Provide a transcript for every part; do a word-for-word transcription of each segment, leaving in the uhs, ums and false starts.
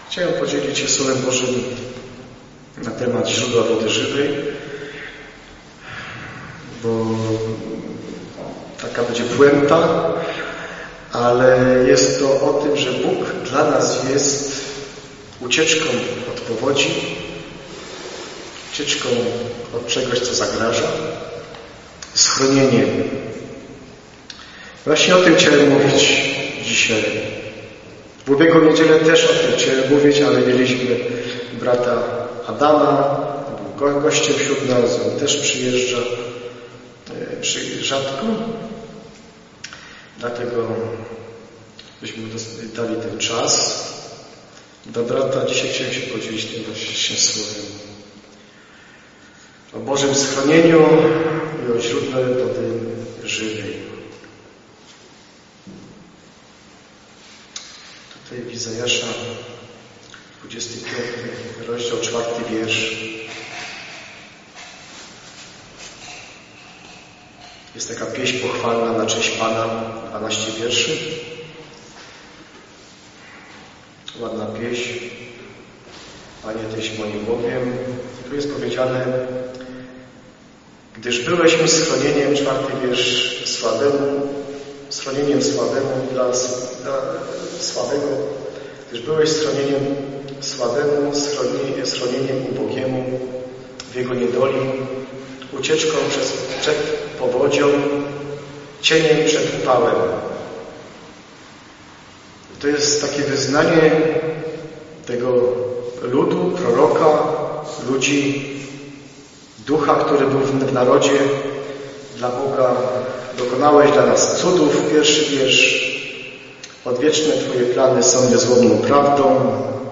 Chciałem podzielić się Słowem Bożym na temat źródła wody żywej, bo taka będzie puenta, ale jest to o tym, że Bóg dla nas jest ucieczką od powodzi, ucieczką od czegoś, co zagraża, schronieniem. Właśnie o tym chciałem mówić dzisiaj. W ubiegłą niedzielę też o tym chciałem mówić, ale mieliśmy brata Adama, był gościem wśród nas, on też przyjeżdża przy, rzadko. Dlatego byśmy dali ten czas. Do brata dzisiaj chciałem się podzielić tym właśnie słowem o Bożym schronieniu i o źródle wody żywej. Tutaj w Izajasza dwudziesty piąty rozdział, czwarty wiersz. Jest taka pieśń pochwalna na cześć Pana, dwanaście wierszy. Ładna pieśń. Panie, Tyś moim Bogiem. Tu jest powiedziane: gdyż byłeś mi schronieniem, czwarty wiersz, sławemu, schronieniem sławemu dla, dla sławego, gdyż byłeś schronieniem sławemu, schronieniem, schronieniem ubogiemu w jego niedoli, ucieczką przez, przed powodzią, cieniem przed upałem. To jest takie wyznanie tego ludu, proroka, ludzi, ducha, który był w narodzie dla Boga. Dokonałeś dla nas cudów, pierwszy wiersz. Odwieczne Twoje plany są niezłomną prawdą.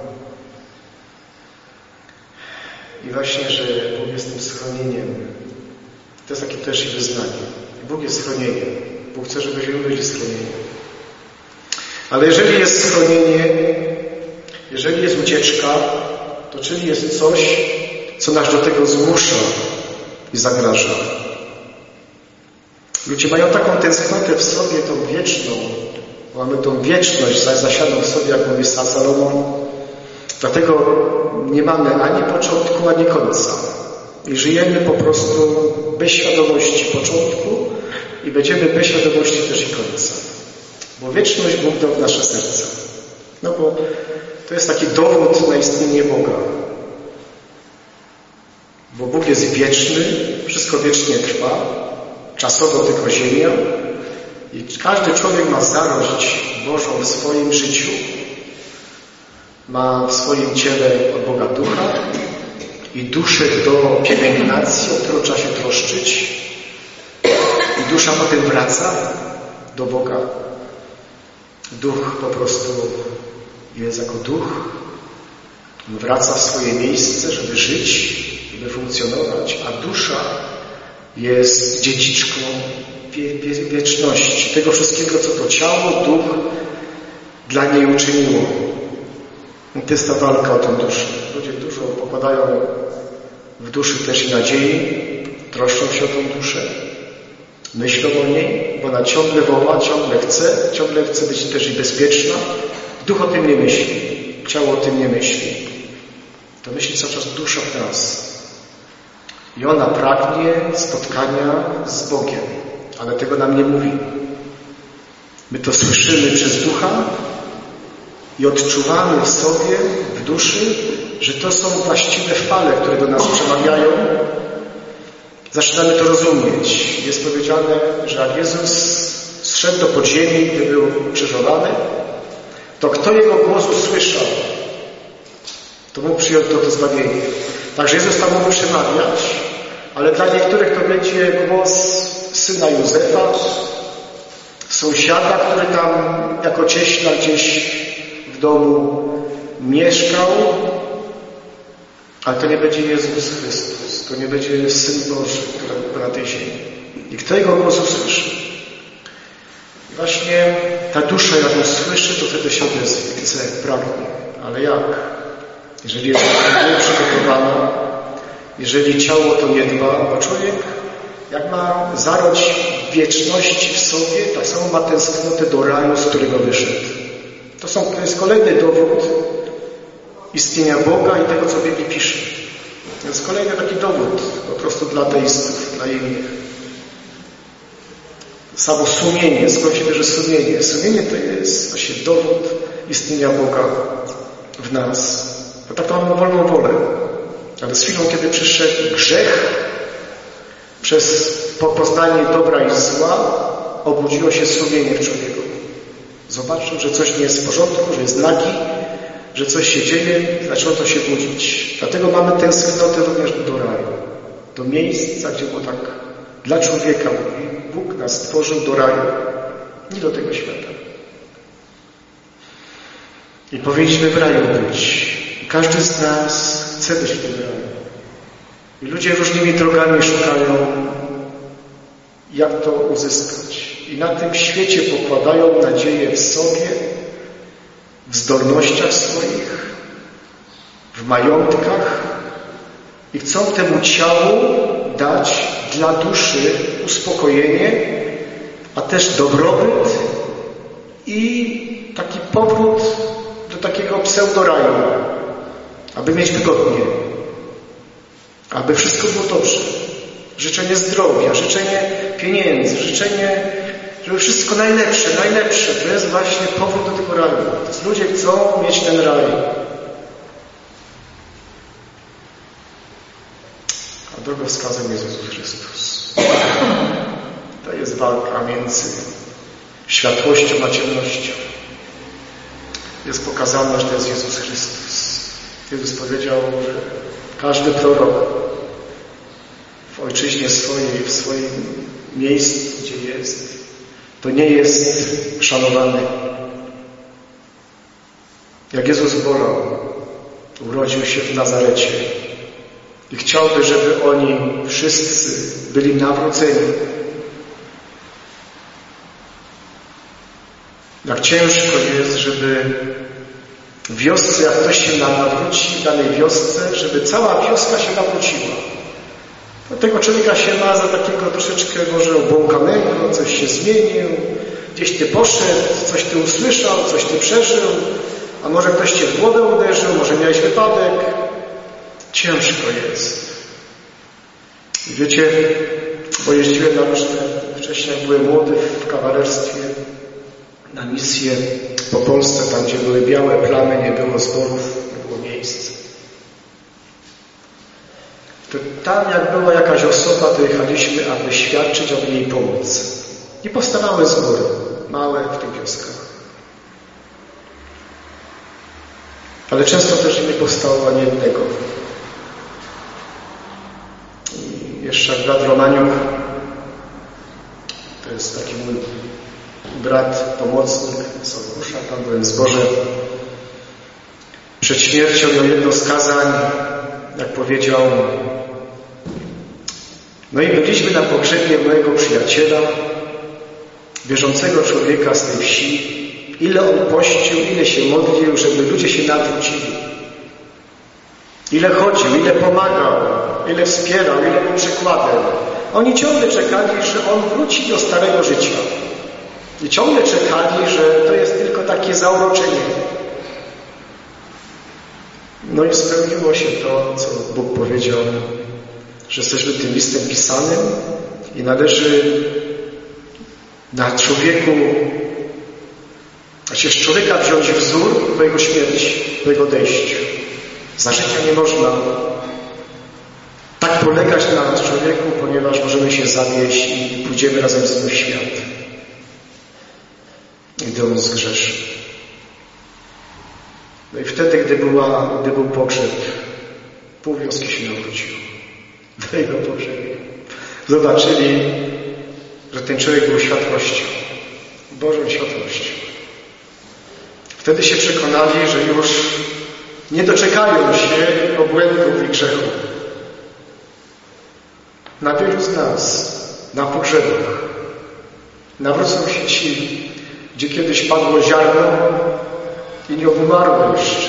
I właśnie, że Bóg jest tym schronieniem. To jest takie też i wyznanie. Bóg jest schronieniem. Bóg chce, żebyśmy byli schronieniem. Ale jeżeli jest schronienie, jeżeli jest ucieczka, to czyli jest coś, co nas do tego zmusza i zagraża. Ludzie mają taką tęsknotę w sobie, tą wieczną. Mamy tą wieczność zasianą w sobie, jak mówi Salomon. Dlatego nie mamy ani początku, ani końca. I żyjemy po prostu bez świadomości początku i będziemy bez świadomości też i końca. Bo wieczność Bóg dał w nasze serca. No bo to jest taki dowód na istnienie Boga. Bo Bóg jest wieczny, wszystko wiecznie trwa, czasowo tylko ziemia i każdy człowiek ma zarość Bożą w swoim życiu, ma w swoim ciele od Boga ducha i duszę do pielęgnacji, o którą trzeba się troszczyć, i dusza potem wraca do Boga. Duch po prostu jest jako duch, wraca w swoje miejsce, żeby żyć, żeby funkcjonować, a dusza jest dziedziczką wie, wie, wieczności, tego wszystkiego, co to ciało, duch dla niej uczyniło. I to jest ta walka o tę duszę. Ludzie dużo pokładają w duszy też i nadziei, troszczą się o tą duszę, myślą o niej, bo ona ciągle woła, ciągle chce, ciągle chce być też i bezpieczna. Duch o tym nie myśli, ciało o tym nie myśli. To myśli cały czas dusza w nas. I ona pragnie spotkania z Bogiem, ale tego nam nie mówi. My to słyszymy przez ducha i odczuwamy w sobie, w duszy, że to są właściwe fale, które do nas przemawiają. Zaczynamy to rozumieć. Jest powiedziane, że jak Jezus zszedł do podziemi, gdy był ukrzyżowany, to kto Jego głos usłyszał, to mógł przyjąć to, to zbawienie. Także Jezus tam mógł przemawiać, ale dla niektórych to będzie głos syna Józefa, sąsiada, który tam jako cieśla gdzieś w domu mieszkał, ale to nie będzie Jezus Chrystus, to nie będzie Syn Boży, który był na tej ziemi. I kto Jego głos usłyszy? I właśnie ta dusza, jak ją słyszy, to wtedy się odezwie, chce, pragnie. Ale jak? Jeżeli jest nieprzygotowana, jeżeli ciało to nie dba, bo człowiek, jak ma zarość wieczności w sobie, tak samo ma tęsknotę do raju, z którego wyszedł. To, są, to jest kolejny dowód istnienia Boga i tego, co w Biblii pisze. To jest kolejny taki dowód po prostu dla ateistów, dla innych. Samo sumienie, skąd się bierze sumienie? Sumienie to jest właśnie dowód istnienia Boga w nas. Bo tak to mamy wolną wolę. Ale z chwilą, kiedy przyszedł grzech, przez poznanie dobra i zła, obudziło się sumienie w człowieku. Zobaczył, że coś nie jest w porządku, że jest nagi, że coś się dzieje, zaczęło to się budzić. Dlatego mamy tęsknotę również do raju. Do miejsca, gdzie było tak dla człowieka. Bóg nas stworzył do raju, nie do tego świata. I powinniśmy w raju być. I każdy z nas chce być w tym raju. I ludzie różnymi drogami szukają, jak to uzyskać. I na tym świecie pokładają nadzieję w sobie, w zdolnościach swoich, w majątkach i chcą temu ciału dać dla duszy uspokojenie, a też dobrobyt i taki powrót do takiego pseudoraju, aby mieć wygodnie, aby wszystko było dobrze. Życzenie zdrowia, życzenie pieniędzy, życzenie, żeby wszystko najlepsze, najlepsze. To jest właśnie powrót do tego raju. To jest, ludzie chcą mieć ten raj. A drogowskazem jest Jezus Chrystus. To jest walka między światłością a ciemnością. Jest pokazane, że to jest Jezus Chrystus. Jezus powiedział, że każdy prorok w ojczyźnie swojej, w swoim miejscu, gdzie jest, to nie jest szanowany. Jak Jezus wolał, urodził się w Nazarecie i chciałby, żeby oni wszyscy byli nawróceni. Jak ciężko jest, żeby w wiosce, jak ktoś się nawróci, w danej wiosce, żeby cała wioska się nawróciła. Tego człowieka się ma za takiego troszeczkę może obłąkanego, coś się zmienił, gdzieś ty poszedł, coś ty usłyszał, coś ty przeżył, a może ktoś cię w głowę uderzył, może miałeś wypadek. Ciężko jest. I wiecie, bo jeździłem na różne, wcześniej jak byłem młody w kawalerstwie, na misję po Polsce, tam gdzie były białe plamy, nie było zborów, nie było miejsc. To tam jak była jakaś osoba, to jechaliśmy, aby świadczyć, aby jej pomóc. I powstawały zbory, małe w tych wioskach. Ale często też nie powstało ani jednego. I jeszcze jak brat Romaniuk, to jest taki mój brat, pomocnik z Orkusza, tam byłem w zborze. Przed śmiercią miał jedno z kazań, jak powiedział: no i byliśmy na pogrzebie mojego przyjaciela, wierzącego człowieka z tej wsi. Ile on pościł, ile się modlił, żeby ludzie się nawrócili. Ile chodził, ile pomagał, ile wspierał, ile był przykładem. Oni ciągle czekali, że on wróci do starego życia. I ciągle czekali, że to jest tylko takie zauroczenie. No i spełniło się to, co Bóg powiedział, że jesteśmy tym listem pisanym i należy na człowieku, znaczy z człowieka wziąć wzór po jego śmierci, po jego odejściu. Za życia nie można tak polegać na człowieku, ponieważ możemy się zawieść i pójdziemy razem z nim w świat, gdy on zgrzeszy. No i wtedy, gdy, była, gdy był pogrzeb, pół wioski się nawróciło do jego pogrzebie. Zobaczyli, że ten człowiek był światłością, Bożą światłością. Wtedy się przekonali, że już nie doczekają się obłędów i grzechów. Na wielu z nas, na pogrzebach, nawrócą się ci, gdzie kiedyś padło ziarno i nie obumarło jeszcze.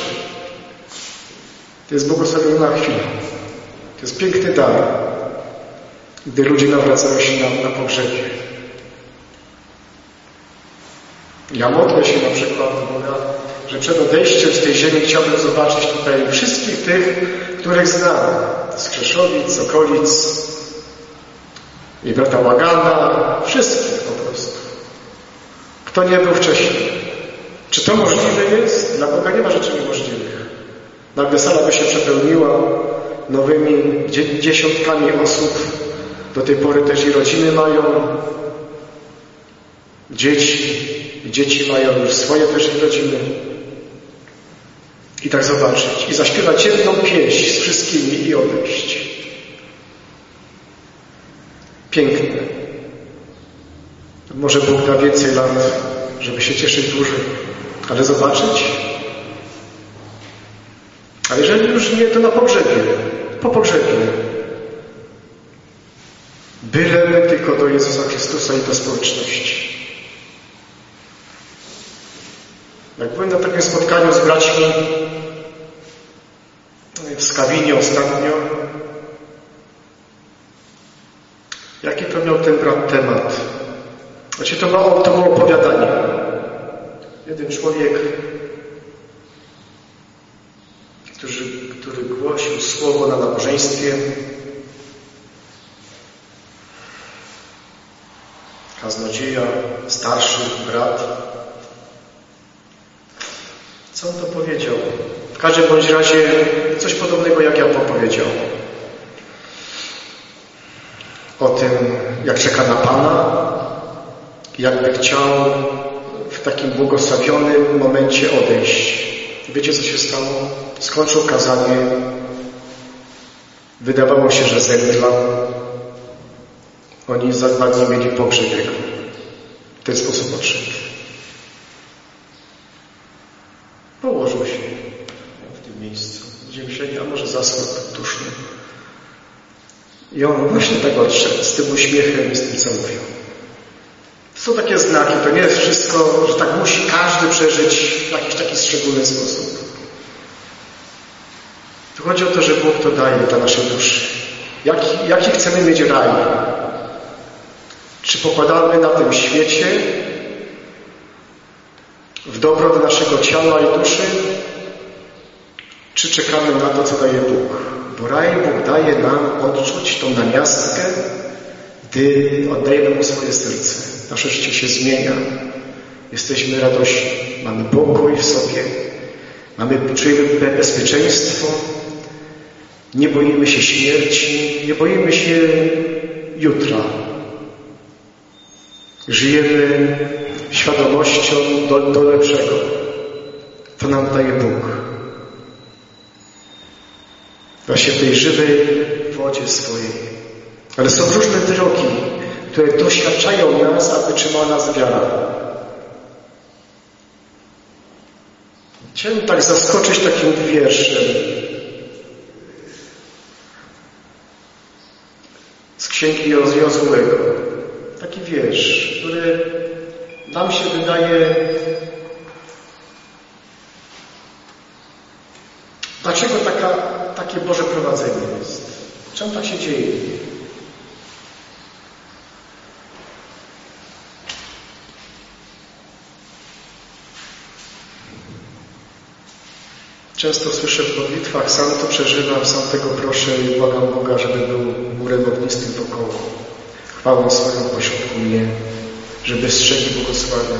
To jest błogosławiona chwila. To jest piękny dar, gdy ludzie nawracają się na, na pogrzebie. Ja modlę się na przykład Boga, że przed odejściem z tej ziemi chciałbym zobaczyć tutaj wszystkich tych, których znam. Z Krzeszowic, z okolic i brata Łagana, wszystkich po prostu. Kto nie był wcześniej. Czy to możliwe jest? Dla Boga nie ma rzeczy niemożliwych. Nagle sala by się przepełniła nowymi dziesiątkami osób. Do tej pory też i rodziny mają dzieci. I dzieci mają już swoje też rodziny. I tak zobaczyć. I zaśpiewać jedną pieśń z wszystkimi i odejść. Piękne. Może Bóg da więcej lat, żeby się cieszyć dłużej. Ale zobaczyć? A jeżeli już nie, to na pogrzebie. Po pogrzebie. Bylemy tylko do Jezusa Chrystusa i do społeczności. Jak byłem na takim spotkaniu z braćmi w Skawinie ostatnio, jaki to miał ten brat temat? Znaczy to było, to było opowiadanie. Jeden człowiek, który, który głosił słowo na nabożeństwie, kaznodzieja, starszy brat. Co on to powiedział? W każdym bądź razie coś podobnego jak ja powiedział. O tym, jak czeka na Pana, jakby chciał w takim błogosławionym momencie odejść. Wiecie, co się stało? Skończył kazanie. Wydawało się, że zemdlał. Oni za dwa dni mieli pogrzeb jego. W ten sposób odszedł. Położył się w tym miejscu. Gdzie myśleli, a może zasłon duszny. I on właśnie tak odszedł, z tym uśmiechem i z tym, co mówił. To są takie znaki, to nie jest wszystko, że tak musi każdy przeżyć w jakiś taki szczególny sposób. Tu chodzi o to, że Bóg to daje dla naszej duszy. Jaki, jaki chcemy mieć raj? Czy pokładamy na tym świecie w dobro do naszego ciała i duszy? Czy czekamy na to, co daje Bóg? Bo raj Bóg daje nam odczuć tą namiastkę, gdy oddajemy Mu swoje serce. Nasze życie się zmienia. Jesteśmy radośni. Mamy pokój w sobie. Mamy, czujemy bezpieczeństwo. Nie boimy się śmierci. Nie boimy się jutra. Żyjemy świadomością do, do lepszego. To nam daje Bóg. Właśnie w tej żywej wodzie swojej. Ale są różne drogi, które doświadczają nas, aby trzymała nas wiara. Chciałem tak zaskoczyć takim wierszem z księgi Jozułego. Taki wiersz, który nam się wydaje, dlaczego taka, takie Boże prowadzenie jest? Czemu tak się dzieje? Często słyszę w modlitwach, sam to przeżywam, sam tego proszę i błagam Boga, żeby był murem ognistym wokoło. Chwałą swoją pośrodku mnie, żeby strzegł i błogosławiał.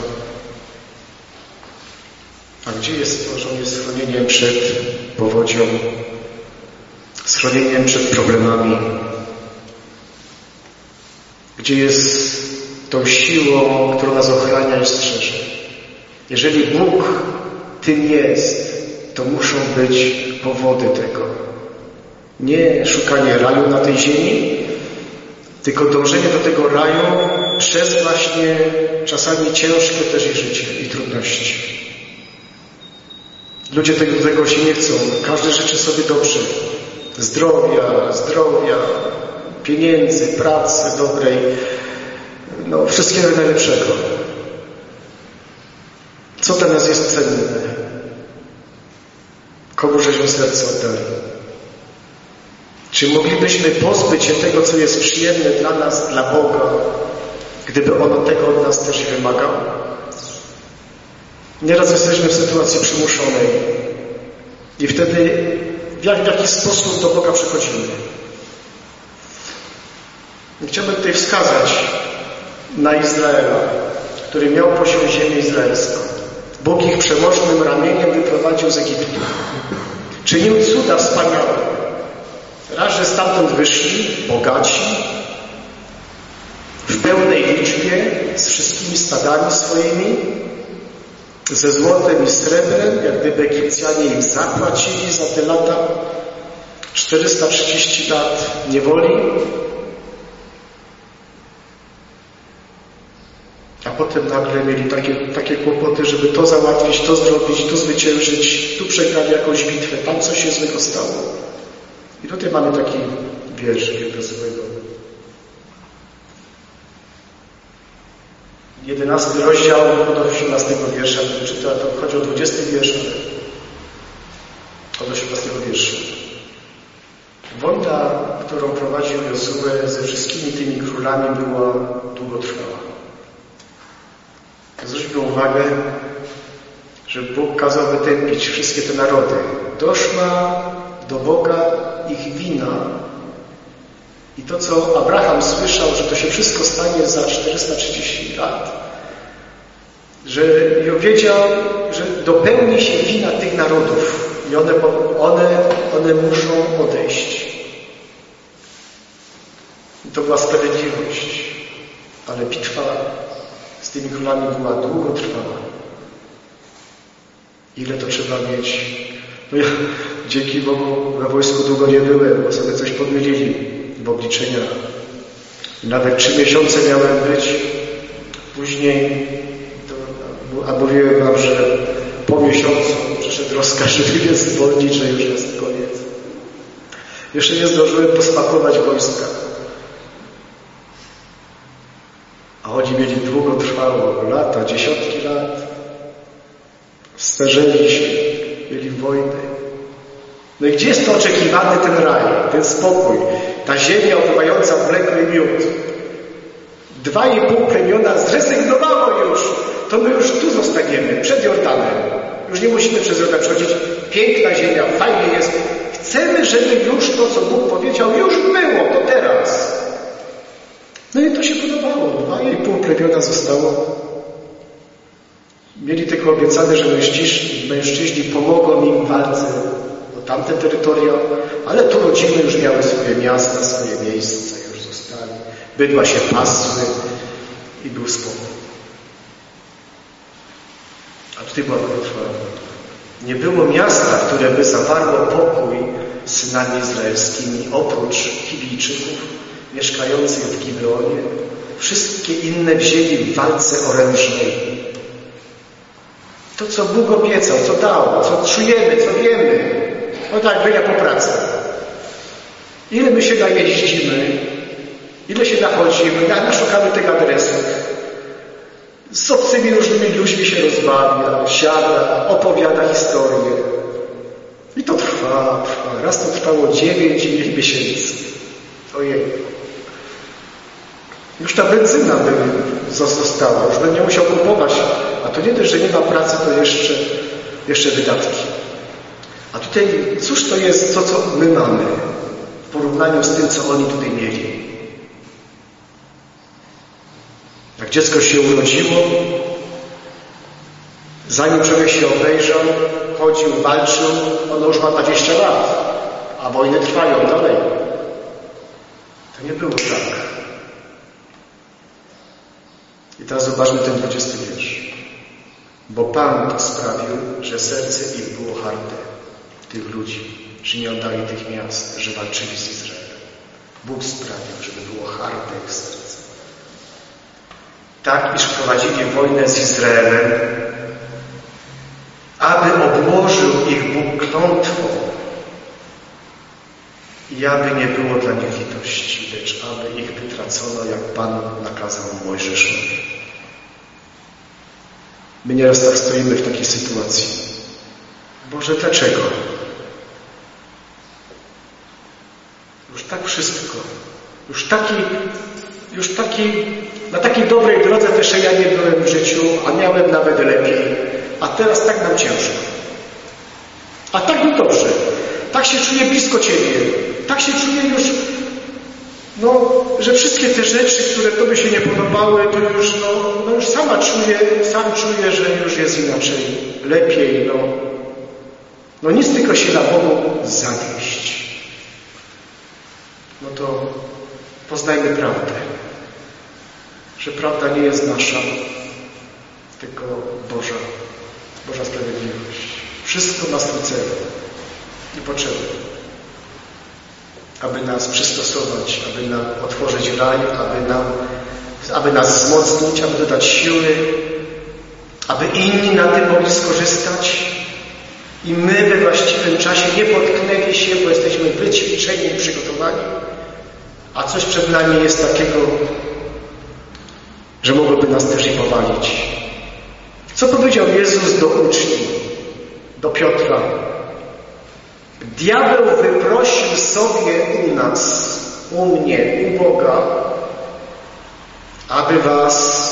A gdzie jest to, że On jest schronieniem przed powodzią, schronieniem przed problemami? Gdzie jest tą siłą, która nas ochrania i strzeże? Jeżeli Bóg tym jest, to muszą być powody tego. Nie szukanie raju na tej ziemi, tylko dążenie do tego raju przez właśnie czasami ciężkie też i życie i trudności. Ludzie tego, tego się nie chcą. Każdy życzy sobie dobrze. Zdrowia, zdrowia, pieniędzy, pracy dobrej. No, wszystkiego najlepszego. Co dla nas jest cenne? Komu żeśmy serce oddali? Czy moglibyśmy pozbyć się tego, co jest przyjemne dla nas, dla Boga, gdyby On tego od nas też wymagał? Nieraz jesteśmy w sytuacji przymuszonej i wtedy w, jak, w jaki sposób do Boga przychodzimy. Chciałbym tutaj wskazać na Izraela, który miał posiąść ziemię izraelską. Bóg ich przemożnym ramieniem wyprowadził z Egiptu. Czynił cuda wspaniałe. Raz, że stamtąd wyszli bogaci, w pełnej liczbie, z wszystkimi stadami swoimi, ze złotem i srebrem, jak gdyby Egipcjanie im zapłacili za te lata, czterysta trzydzieści lat niewoli. A potem nagle mieli takie, takie kłopoty, żeby to załatwić, to zrobić, tu zwyciężyć, tu przegrali jakąś bitwę, tam coś się złego stało. I tutaj mamy taki wiersz jednozłego. jedenasty rozdział od osiemnastego wiersza, czyta, to chodzi o dwudziesty wiersz, od osiemnastego wiersza. Wojna, którą prowadził Jozue ze wszystkimi tymi królami, była długotrwała. Zwróćmy uwagę, że Bóg kazał wytępić wszystkie te narody. Doszła do Boga ich wina i to, co Abraham słyszał, że to się wszystko stanie za czterysta trzydzieści lat. Że wiedział, że dopełni się wina tych narodów i one, one, one muszą odejść. I to była sprawiedliwość. Ale bitwa z tymi królami była długotrwała. Ile to trzeba mieć? No ja dzięki Bogu na wojsku długo nie byłem, bo sobie coś pomylili w obliczeniach. I nawet trzy miesiące miałem być. Później, to, a mówiłem wam, że po miesiącu przyszedł rozkaz, żeby mnie zwolnić, że już jest koniec. Jeszcze nie zdążyłem pospakować wojska. A oni mieli długotrwałe lata, dziesiątki lat. Starzeli się, mieli wojny. No i gdzie jest to oczekiwany ten raj, ten spokój, ta ziemia opływająca w mleko i miód? Dwa i pół plemiona zrezygnowało już. To my już tu zostaniemy, przed Jordanem. Już nie musimy przez Jordan przechodzić. Piękna ziemia, fajnie jest. Chcemy, żeby już to, co Bóg powiedział, już było, to teraz. No i to się podobało. Dwa i pół plemiona zostało. Mieli tylko obiecane, że mężczyźni, mężczyźni pomogą im w walce o tamte terytoria, ale tu rodziny już miały swoje miasta, swoje miejsca, już zostali. Bydła się pasły i był spokój. A tutaj była długotrwała. Nie było miasta, które by zawarło pokój z synami izraelskimi, oprócz Chibijczyków mieszkających w Gibeonie. Wszystkie inne wzięli w walce orężnej. To, co Bóg obiecał, co dał, co czujemy, co wiemy. No tak, byle po pracy. Ile my się najeździmy, ile się nachodzimy, naszukamy tych adresów. Z obcymi różnymi ludźmi się rozmawia, siada, opowiada historię. I to trwa, trwa. Raz to trwało dziewięć miesięcy. Ojej. Już ta benzyna by została, już bym nie musiał kupować. A to nie dość, że nie ma pracy, to jeszcze, jeszcze wydatki. A tutaj, cóż to jest to, co my mamy w porównaniu z tym, co oni tutaj mieli? Jak dziecko się urodziło, zanim człowiek się obejrzał, chodził, walczył, ono już ma dwadzieścia lat, a wojny trwają dalej. To nie było tak. I teraz zobaczmy ten dwudziesty wiersz. Bo Pan to sprawił, że serce ich było harde, tych ludzi, że nie oddali tych miast, że walczyli z Izraelem. Bóg sprawił, żeby było harde ich serce. Tak, iż prowadzili wojnę z Izraelem, aby obłożył ich Bóg klątwą i aby nie było dla nich litości, lecz aby ich wytracono, jak Pan nakazał Mojżeszowi. My nieraz tak stoimy w takiej sytuacji. Boże, dlaczego? Już tak wszystko. Już taki, już taki, na takiej dobrej drodze też ja nie byłem w życiu, a miałem nawet lepiej. a teraz tak nam ciężko. A tak mi dobrze. Tak się czuję blisko Ciebie. Tak się czuję już, no, że wszystkie te rzeczy, które Tobie się nie podobały, to już, no, no już sama czuję, sam czuję, że już jest inaczej, lepiej, no. No nic, tylko się na Bogu zawieść. No to poznajmy prawdę, że prawda nie jest nasza, tylko Boża, Boża sprawiedliwość. Wszystko ma swój cel i potrzeby, aby nas przystosować, aby nam otworzyć raj, aby, nam, aby nas wzmocnić, aby dodać siły, aby inni na tym mogli skorzystać i my we właściwym czasie nie potknęli się, bo jesteśmy wyćwiczeni i przygotowani, a coś przed nami jest takiego, że mogłoby nas też i powalić. Co powiedział Jezus do uczniów, do Piotra? Diabeł wyprosił sobie u nas, u mnie, u Boga, aby was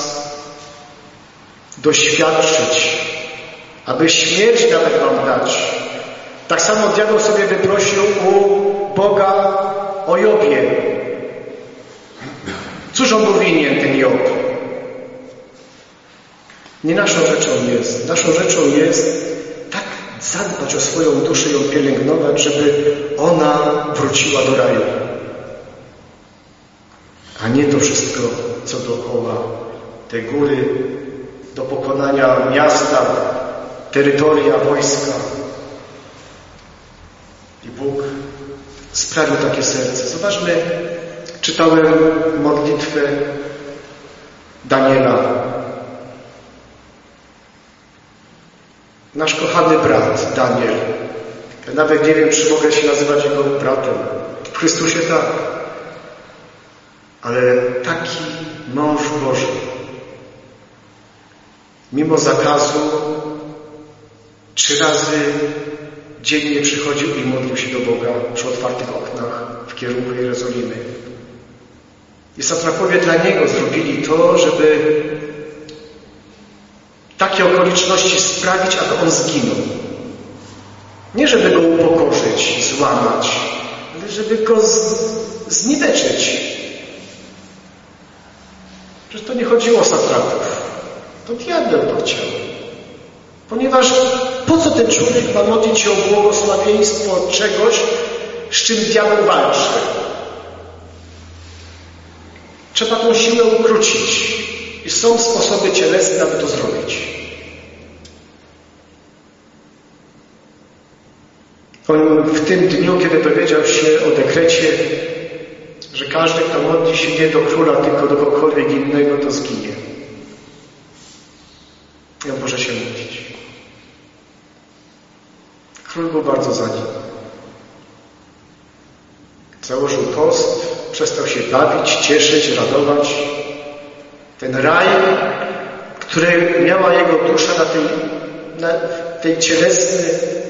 doświadczyć, aby śmierć nawet wam dać. Tak samo diabeł sobie wyprosił u Boga o Jobie. Cóż on był winien, ten Job? Nie naszą rzeczą jest. Naszą rzeczą jest tak zadbać o swoją duszę i ją pielęgnować, żeby ona wróciła do raju. A nie to wszystko, co dookoła. Te góry do pokonania miasta, terytoria, wojska. I Bóg sprawił takie serce. Zobaczmy, czytałem modlitwę Daniela. Nasz kochany brat Daniel. Ja nawet nie wiem, czy mogę się nazywać jego bratem. W Chrystusie tak. Ale taki mąż Boży. Mimo zakazu trzy razy dziennie przychodził i modlił się do Boga przy otwartych oknach w kierunku Jerozolimy. I satrapowie dla niego zrobili to, żeby takie okoliczności sprawić, aby on zginął. Nie żeby go upokorzyć, złamać, ale żeby go z, zniweczyć. Przecież to nie chodziło o satrapów. To diabeł to chciał. Ponieważ po co ten człowiek ma modlić się o błogosławieństwo od czegoś, z czym diabeł walczy? Trzeba tą siłę ukrócić. I są sposoby cielesne, aby to zrobić. On w tym dniu, kiedy dowiedział się o dekrecie, że każdy, kto modli się nie do króla, tylko do kogokolwiek innego, to zginie. I on może się modlić. Król był bardzo za nim. Założył post, przestał się bawić, cieszyć, radować. Ten raj, który miała jego dusza na tej, na tej cielesnej,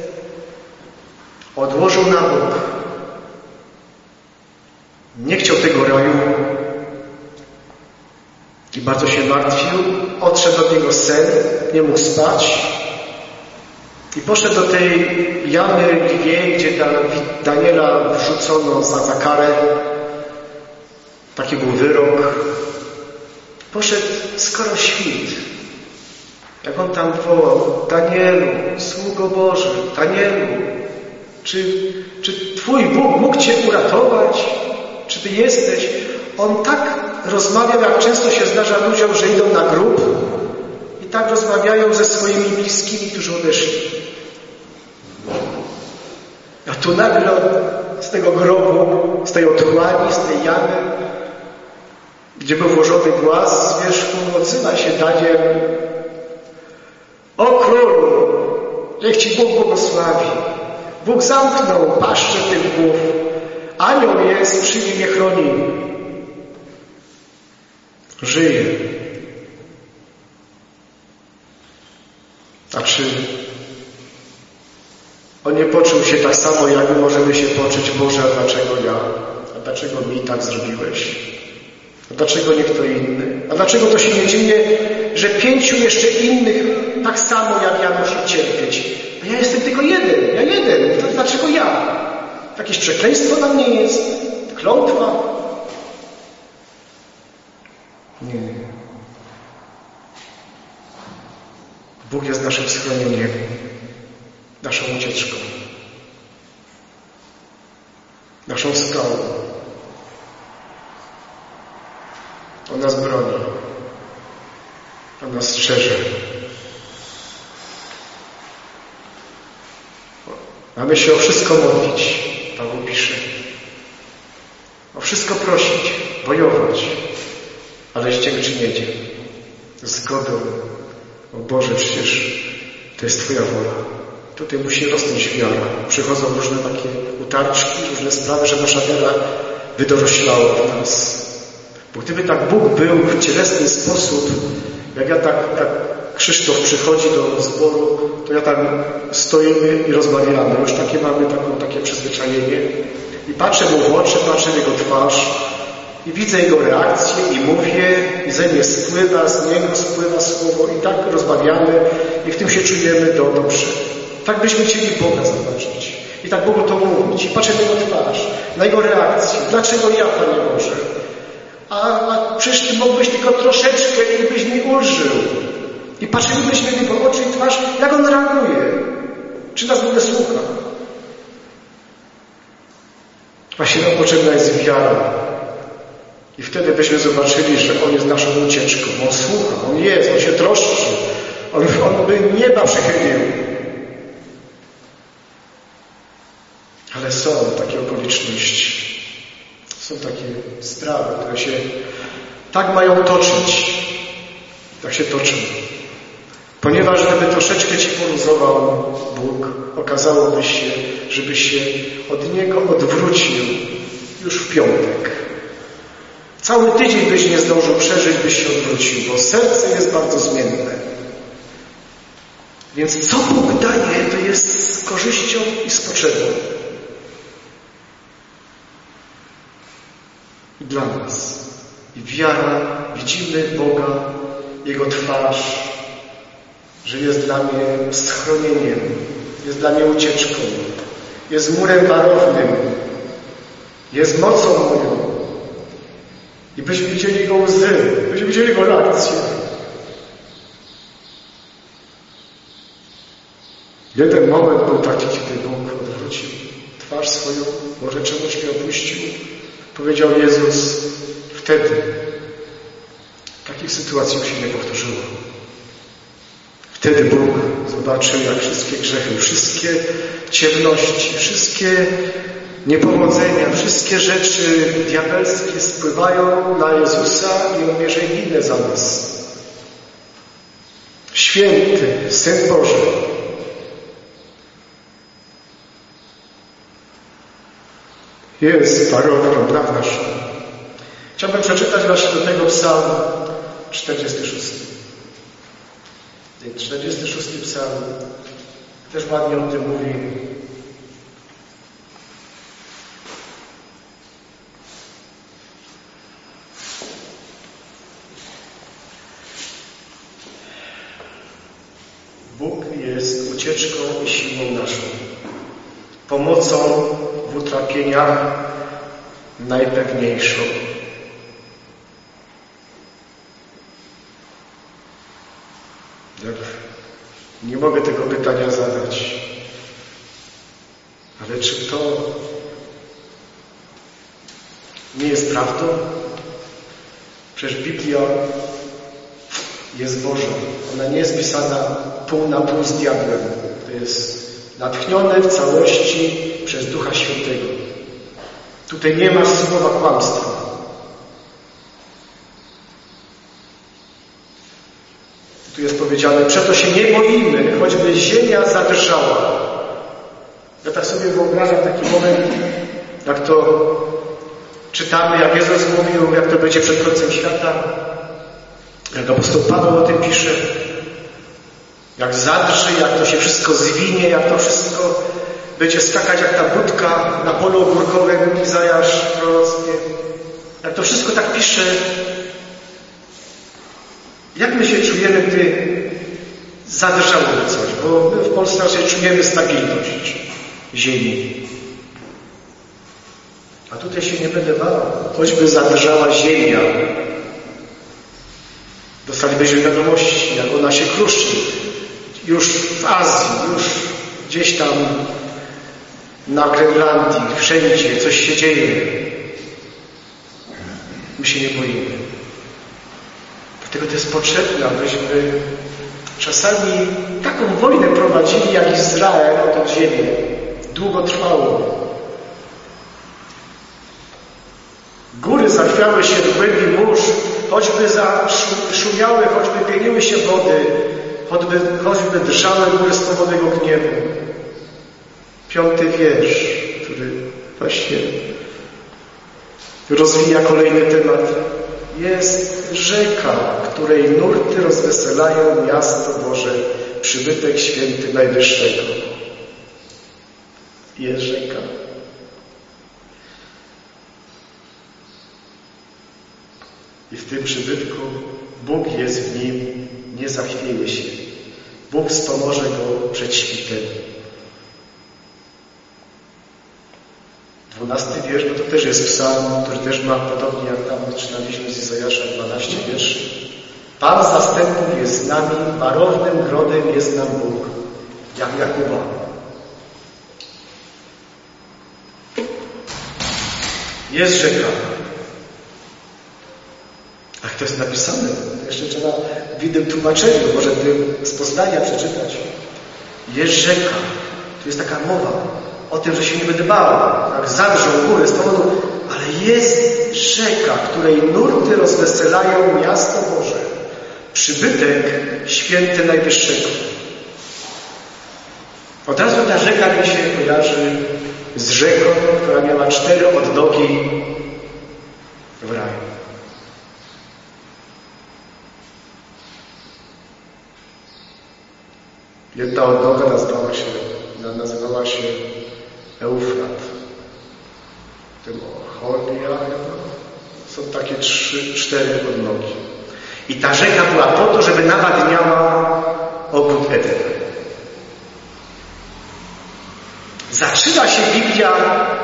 odłożył na bok. Nie chciał tego raju i bardzo się martwił. Odszedł od niego sen, nie mógł spać i poszedł do tej jamy lwiej, gdzie Daniela wrzucono za, za karę. Taki był wyrok. Poszedł skoro świt. Jak on tam wołał: Danielu, sługo Boży, Danielu, czy, czy Twój Bóg mógł Cię uratować? Czy Ty jesteś? On tak rozmawiał, jak często się zdarza ludziom, że idą na grób i tak rozmawiają ze swoimi bliskimi, którzy odeszli. A tu nagle z tego grobu, z tej otchłani, z tej jamy, gdzie był włożony głaz z wierzchu, odzywa się Daniel: o królu, niech Ci Bóg błogosławi. Bóg zamknął paszczę tych głów. Anioł jest, przy nim mnie chroni. Żyje. A czy on nie poczuł się tak samo, jak my możemy się poczuć? Boże, a dlaczego ja? A dlaczego mi tak zrobiłeś? A dlaczego nie kto inny? A dlaczego to się nie dzieje, że pięciu jeszcze innych tak samo jak ja musi cierpieć? A ja jestem tylko jeden, ja jeden. To dlaczego ja? Jakieś przekleństwo na mnie jest? Klątwa? Nie. Bóg jest naszym schronieniem, naszą ucieczką, naszą skałą. On nas broni. On nas strzeże. Mamy się o wszystko modlić, Paweł pisze. O wszystko prosić, bojować, ale z dziękczynieniem, zgodą. O Boże, przecież to jest Twoja wola. Tutaj musi rosnąć wiara. Przychodzą różne takie utarczki, różne sprawy, że nasza wiara wydoroślała w nas. Bo gdyby tak Bóg był w cielesny sposób, jak ja tak, jak Krzysztof przychodzi do zboru, to ja tam stoimy i rozmawiamy. Już takie mamy taką, takie przyzwyczajenie. I patrzę mu w oczy, patrzę w jego twarz i widzę jego reakcję i mówię, i ze mnie spływa, z niego spływa słowo i tak rozmawiamy i w tym się czujemy do, dobrze. Tak byśmy chcieli Boga zobaczyć. I tak Bogu to mówić. I patrzę na jego twarz, na jego reakcję. Dlaczego ja, Panie Boże? A, a przecież Ty mógłbyś tylko troszeczkę i byś mi ulżył. I patrzylibyśmy w jego oczy i twarz, jak on reaguje. Czy nas w ogóle słucha? Właśnie nam potrzebna jest wiara. I wtedy byśmy zobaczyli, że On jest naszą ucieczką. On słucha, On jest, On się troszczy. On, on by nieba przychylił. Ale są takie okoliczności. Są takie sprawy, które się tak mają toczyć, jak się toczą. Ponieważ gdyby troszeczkę Ci poluzował Bóg, okazałoby się, żebyś się od Niego odwrócił już w piątek. Cały tydzień byś nie zdążył przeżyć, byś się odwrócił, bo serce jest bardzo zmienne. Więc co Bóg daje, to jest z korzyścią i z potrzebą. I dla nas. I wiara, widzimy Boga, Jego twarz, że jest dla mnie schronieniem, jest dla mnie ucieczką, jest murem barownym, jest mocą moją. I byśmy widzieli Jego łzy, byśmy widzieli Jego reakcję. Jeden moment był taki, kiedy Bóg odwrócił twarz swoją, może czemuś mnie opuścił. Powiedział Jezus, wtedy takich sytuacji już się nie powtórzyło. Wtedy Bóg zobaczył, jak wszystkie grzechy, wszystkie ciemności, wszystkie niepowodzenia, wszystkie rzeczy diabelskie spływają na Jezusa i On bierze winę za nas. Święty, Syn Boży. Jest baroną dla naszą. Chciałbym przeczytać właśnie do tego psalm czterdziesty szósty. czterdziesty szósty psalm też ładnie o tym mówi. Bóg jest ucieczką i siłą naszą, pomocą w utrapieniach najpewniejszą. Jak nie mogę tego pytania zadać, ale czy to nie jest prawdą? Przecież Biblia jest Boża. Ona nie jest pisana pół na pół z diabłem. To jest natchnione w całości przez Ducha Świętego. Tutaj nie ma słowa kłamstwa. Tu jest powiedziane, przeto się nie boimy, choćby ziemia zadrżała. Ja tak sobie wyobrażam taki moment, jak to czytamy, jak Jezus mówił, jak to będzie przed końcem świata. Jak apostoł Paweł o tym pisze. Jak zadrży, jak to się wszystko zwinie, jak to wszystko będzie skakać jak ta budka na polu ogórkowym, Izajasz proroctwie. Jak to wszystko tak pisze, jak my się czujemy, gdy zadrżałoby coś? Bo my w Polsce raczej czujemy stabilność ziemi. A tutaj się nie będę bał, choćby zadrżała ziemia. Dostalibyśmy wiadomości, jak ona się kruszy. Już w Azji, już gdzieś tam na Grenlandii, wszędzie coś się dzieje. My się nie boimy. Dlatego to jest potrzebne, abyśmy czasami taką wojnę prowadzili jak Izrael o tę ziemię. Długotrwałą. Góry zachwiały się w głębi mórz, choćby zaszumiały, choćby pieniły się wody, choćby, choćby drżały góry z powodu Jego gniewu. Piąty wiersz, który właśnie rozwija kolejny temat. Jest rzeka, której nurty rozweselają miasto Boże, przybytek święty Najwyższego. Jest rzeka. I w tym przybytku Bóg jest w nim, nie zachwieje się. Bóg wspomoże go przed świtem. Dwunasty wiersz, no to też jest psalm, który też ma podobnie jak tam czytaliśmy z Izajasza dwanaście wierszy. Pan zastępów jest z nami, warownym grodem jest nam Bóg, jak Jakuba. Jest rzeka. Ach, to jest napisane. To jeszcze trzeba w innym tłumaczeniu, może z Poznania przeczytać. Jest rzeka. Tu jest taka mowa o tym, że się nie będę bał. Tak zadrżą góry z powodu, ale jest rzeka, której nurty rozweselają miasto Boże. Przybytek święty Najwyższego. Od razu ta rzeka mi się kojarzy z rzeką, która miała cztery odnogi w raju. Jedna odnoga nazywała się, nazywała się Eufrat. Tym Cholia chyba. Są takie trzy, cztery odnogi. I ta rzeka była po to, żeby nawadniała ogród Eden. Zaczyna się Biblia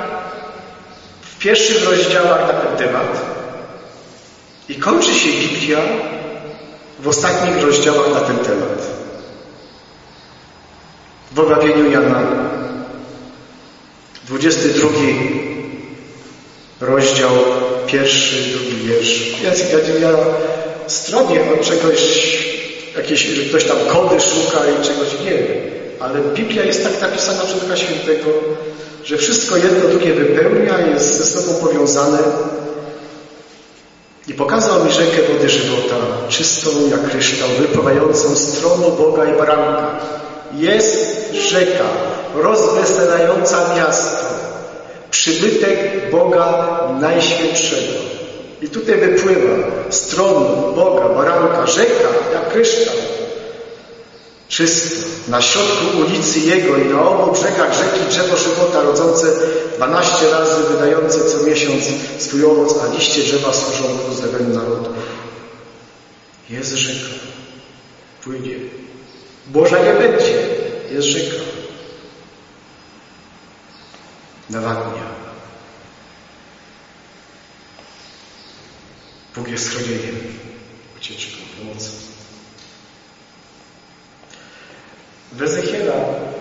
w pierwszych rozdziałach na ten temat i kończy się Biblia w ostatnich rozdziałach na ten temat. W objawieniu Jana, dwudziesty drugi rozdział, pierwszy, drugi wiersz. Ja, ja, ja stronię od czegoś, jakieś, że ktoś tam kody szuka i czegoś nie wiem. Ale Biblia jest tak napisana przez Ducha Świętego, że wszystko jedno drugie wypełnia, jest ze sobą powiązane. I pokazał mi rzekę wody żywota, czystą jak kryształ, wypływającą z tronu Boga i Baranka. Jest rzeka rozweselająca miasto, przybytek Boga Najświętszego. I tutaj wypływa z tronu Boga, Baranka, rzeka jak kryształ. Czysto, na środku ulicy Jego i na obu brzegach rzeki drzewo żywota rodzące dwanaście razy, wydające co miesiąc swój owoc, a liście drzewa służą ku zlewieniu narodów. Jest rzeka, płynie. Boża nie będzie, jest rzeka. Nawadnia. Bóg jest schronieniem, ucieczką, pomocą. W Ezechiela,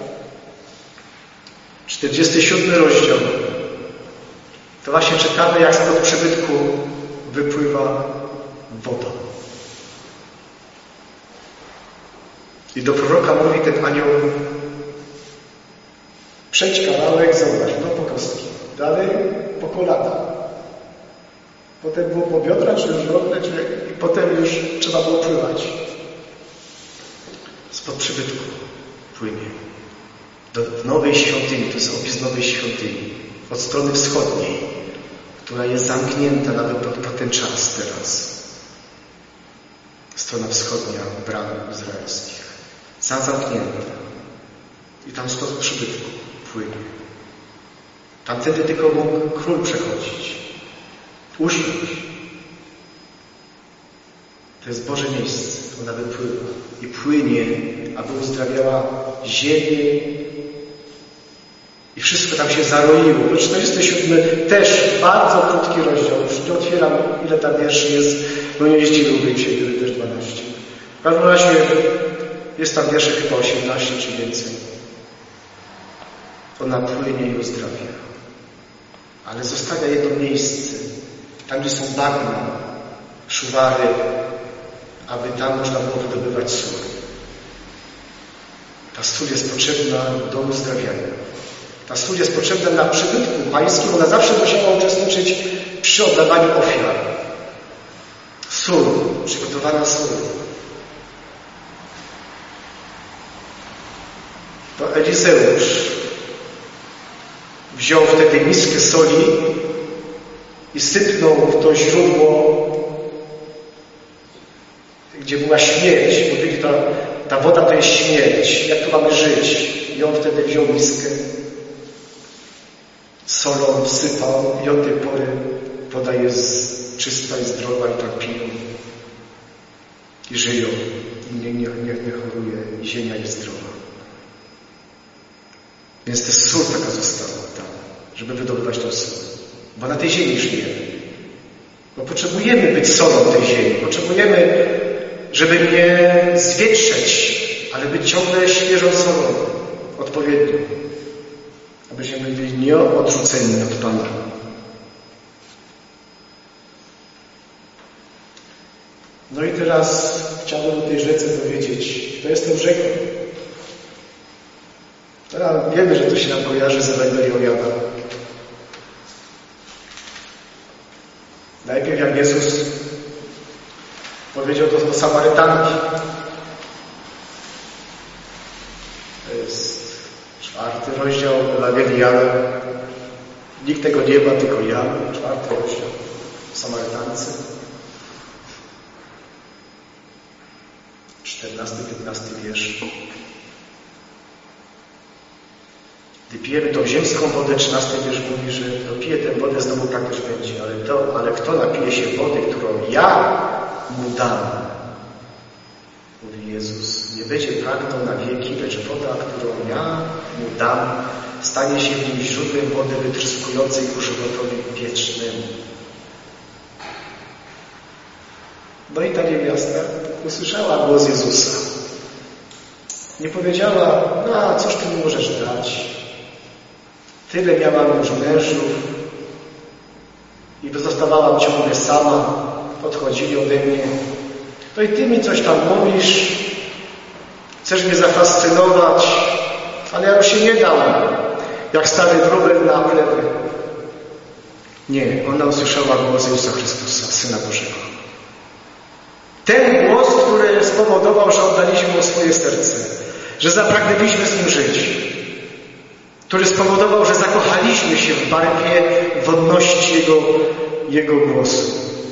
czterdziesty siódmy rozdział, to właśnie czytamy, jak spod przybytku wypływa woda. I do proroka mówi ten anioł: przejdź kawałek, zobacz, no po kostki. Dalej po kolana. Potem było po biodra, czy już rodne, czy... i potem już trzeba było pływać. Spod przybytku płynie. Do nowej świątyni, to jest opis nowej świątyni. Od strony wschodniej, która jest zamknięta nawet po, po ten czas teraz. Strona wschodnia bram izraelskich. Za zamknięta. I tam spod przybytku płynie. Tam wtedy tylko mógł król przechodzić. Usiądź. To jest Boże miejsce. Ona wypływa i płynie, aby uzdrawiała ziemię i wszystko tam się zaroiło. czterdziesty siódmy też bardzo krótki rozdział. Już nie otwieram, ile tam wierszy jest, bo nie zdziwiłbym się, gdyby też dwanaście. W każdym razie jest tam wierszy chyba osiemnaście czy więcej. Ona płynie i uzdrawia. Ale zostawia jedno miejsce, tam gdzie są bagna, szuwary, aby tam można było wydobywać sól. Ta sól jest potrzebna do uzdrawiania. Ta sól jest potrzebna na przybytku pańskim. Ona zawsze musiała uczestniczyć przy oddawaniu ofiar. Sól, przygotowana sól. To Elizeusz wziął wtedy miskę soli i sypnął w to źródło, gdzie była śmierć. Mówili, ta, ta woda to jest śmierć. Jak tu mamy żyć? I on wtedy wziął miskę, solą wsypał i od tej pory woda jest czysta i zdrowa i tak piją. I żyją. I nie, nie, nie, nie choruje. I ziemia jest zdrowa. Więc to sól taka została tam, żeby wydobywać tą sól. Bo na tej ziemi żyjemy. Bo potrzebujemy być solą tej ziemi. Potrzebujemy, żeby nie zwietrzeć, ale być ciągle świeżą solą. Odpowiednią. Abyśmy byli nieodrzuceni od Pana. No i teraz chciałbym o tej rzece dowiedzieć, kto jest tą rzeką. Teraz wiemy, że to się nam kojarzy z Ewangelią Jana. Najpierw jak Jezus powiedział to do Samarytanki. To jest czwarty rozdział Ewangelii Jana. Nikt tego nie ma, tylko ja. Czwarty rozdział. Samarytance. czternasty, piętnasty wiersz. Gdy pijemy tą ziemską wodę, trzynasty wiersz mówi, że kto pije tę wodę, znowu pragnąć będzie. Ale, to, ale kto napije się wody, którą ja mu dam, mówi Jezus, nie będzie pragnął na wieki, lecz woda, którą ja mu dam, stanie się w nim źródłem wody wytryskującej ku żywotowi wiecznemu. No i ta niewiasta usłyszała głos Jezusa. Nie powiedziała, no a cóż ty mi możesz dać? Tyle miałam już mężów i pozostawałam ciągle sama. Podchodzili ode mnie. No i ty mi coś tam mówisz, chcesz mnie zafascynować, ale ja już się nie dam, jak stary wróbel na plewy. Nie, ona usłyszała głos Jezusa Chrystusa, Syna Bożego. Ten głos, który spowodował, że oddaliśmy mu swoje serce, że zapragnęliśmy z nim żyć, który spowodował, że zakochaliśmy się w barwie wodności Jego, Jego głosu.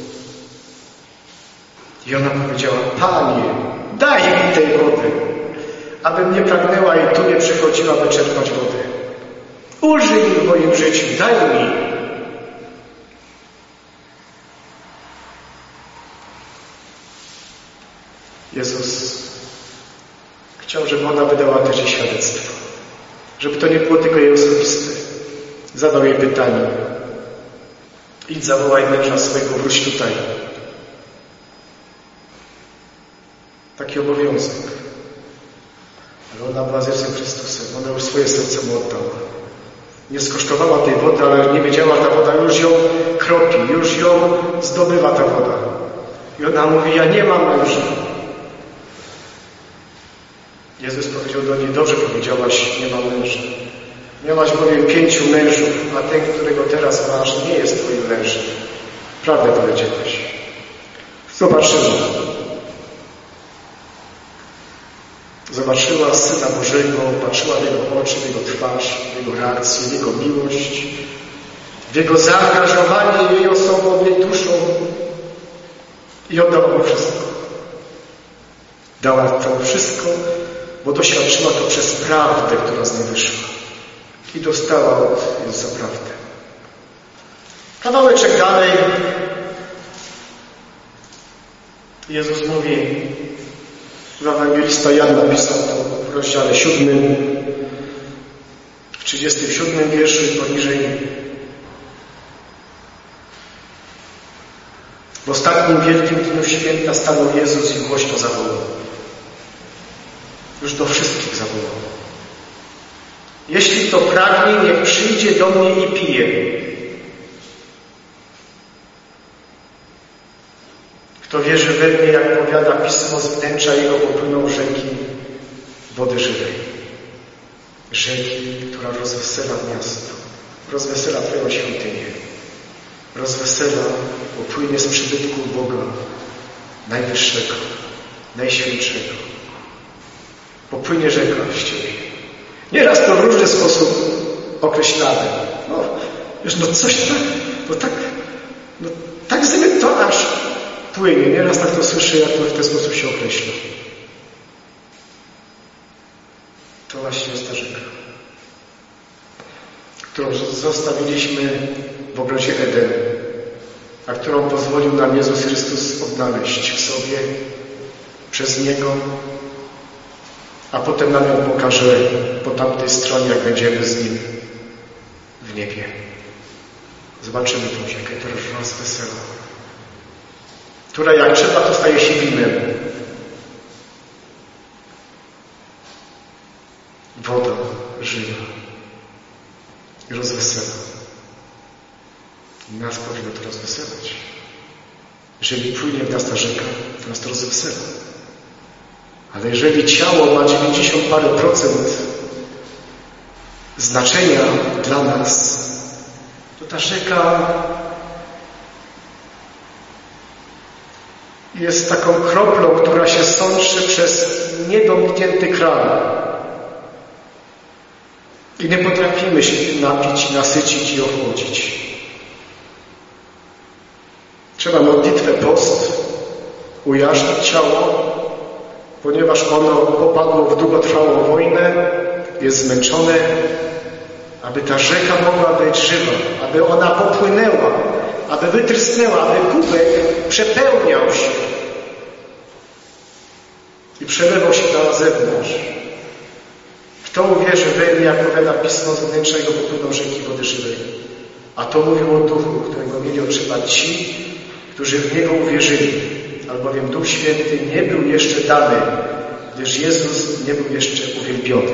I ona powiedziała, Panie, daj mi tej wody, abym nie pragnęła i tu nie przychodziła, by czerpać wodę. Użyj mi w moim życiu, daj mi. Jezus chciał, żeby ona wydała też jej świadectwo. Żeby to nie było tylko jej osobiste. Zadał jej pytanie. Idź, zawołaj męża swego, wróć tutaj. Taki obowiązek. Ale ona była z Jezusem Chrystusem. Ona już swoje serce mu oddała. Nie skosztowała tej wody, ale nie wiedziała, ta woda już ją kropi, już ją zdobywa ta woda. I ona mówi, ja nie mam męża. Jezus powiedział do niej, dobrze powiedziałaś, nie mam męża. Miałaś bowiem pięciu mężów, a ten, którego teraz masz, nie jest twoim mężem. Prawdę powiedziałaś. Zobaczyła. Zobaczyła Syna Bożego, patrzyła w Jego oczy, w Jego twarz, w Jego reakcję, w Jego miłość, w Jego zaangażowanie jej osobą, jej duszą i oddała Mu wszystko. Dała to wszystko, bo doświadczyła to przez prawdę, która z niej wyszła. I dostała od Jezusa prawdę. Kawałeczek dalej Jezus mówi, że ewangelista Jan napisał to w rozdziale siódmym, w trzydziestym siódmym wierszu i poniżej. W ostatnim wielkim dniu święta stanął Jezus i głośno zawołał. Już do wszystkich zawołał. Jeśli kto pragnie, niech przyjdzie do mnie i pije. Kto wierzy we mnie, jak powiada Pismo, z wnętrza jego popłyną rzeki wody żywej. Rzeki, która rozwesela miasto, rozwesela Twoją świątynię, rozwesela, bo płynie z przybytku Boga Najwyższego, Najświętszego. Popłynie rzeka z Ciebie. Nieraz to w różny sposób określane. No, wiesz, no coś tak, no tak, no tak zbyt to aż płynie. Nieraz tak to słyszę, jak to w ten sposób się określa. To właśnie jest ta rzeka, którą zostawiliśmy w ogrodzie Eden, a którą pozwolił nam Jezus Chrystus odnaleźć w sobie, przez Niego, a potem nam ją pokaże po tamtej stronie, jak będziemy z Nim w niebie. Zobaczymy tą rzekę, która rozwesela, która jak trzeba, to staje się winem. Woda żywa i rozwesela. I nas powinno to rozweselać. Jeżeli płynie w nas ta rzeka, to nas to rozwesela. Ale jeżeli ciało ma dziewięćdziesiąt parę procent znaczenia dla nas, to ta rzeka jest taką kroplą, która się sączy przez niedomknięty kran. I nie potrafimy się napić, nasycić i ochłodzić. Trzeba modlitwę, post, ujarzmić ciało, ponieważ ono popadło w długotrwałą wojnę, jest zmęczone, aby ta rzeka mogła być żywa, aby ona popłynęła, aby wytrysnęła, aby kubek przepełniał się i przelewał się na zewnątrz. Kto uwierzy we mnie, jak powiada Pismo, z wnętrza jego popłyną rzeki wody żywej. A to mówił o Duchu, którego mieli otrzymać ci, którzy w Niego uwierzyli, albowiem Duch Święty nie był jeszcze dany, gdyż Jezus nie był jeszcze uwielbiony.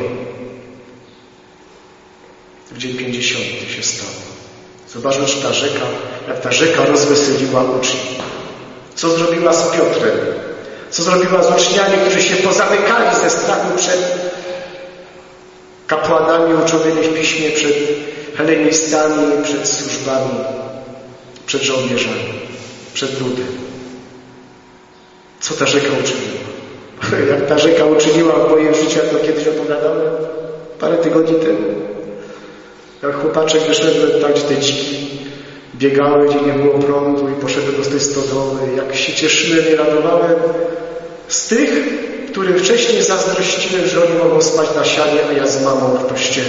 W dzień pięćdziesiąty się stało. Zobaczmy, ta rzeka, jak ta rzeka rozweseliła uczniów. Co zrobiła z Piotrem? Co zrobiła z uczniami, którzy się pozamykali ze strachu przed kapłanami uczonymi w piśmie, przed helenistami, przed służbami, przed żołnierzami, przed ludem. Co ta rzeka uczyniła? Jak ta rzeka uczyniła w moim życiu, jak to kiedyś opowiadałem, parę tygodni temu. Jak chłopaczek wyszedłem tak, gdzie te dziki biegały, gdzie nie było prądu i poszedłem do tej stodoły. Jak się cieszyłem i radowałem z tych, którym wcześniej zazdrościłem, że oni mogą spać na sianie, a ja z mamą w pościeli.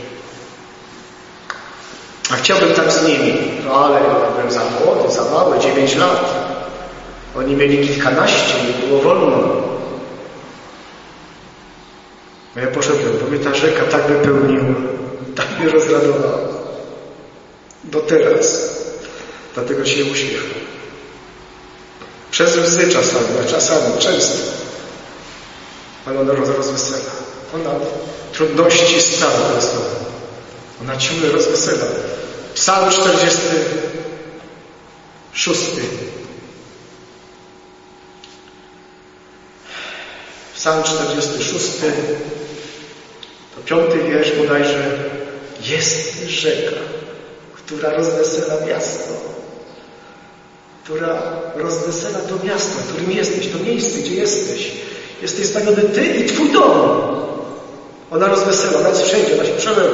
A chciałbym tak z nimi, no ale byłem za młody, za mały, dziewięć lat. Oni mieli kilkanaście, nie było wolno. A ja poszedłem, bo mnie ta rzeka tak wypełniła, tak mnie rozradowała. Do teraz. Dlatego się uśmiecham. Przez łzy czasami, a czasami, często. Ale ona rozwesela. Ona trudności stawia do słowa. Ona ciągle rozwesela. Psalm czterdziesty szósty. Psalm czterdziesty szósty, to piąty wiersz bodajże. Jest rzeka, która rozwesela miasto. Która rozwesela to miasto, w którym jesteś, to miejsce, gdzie jesteś. Jesteś zbawiony Ty i Twój dom. Ona rozwesela, ona jest wszędzie, ona się przelewa.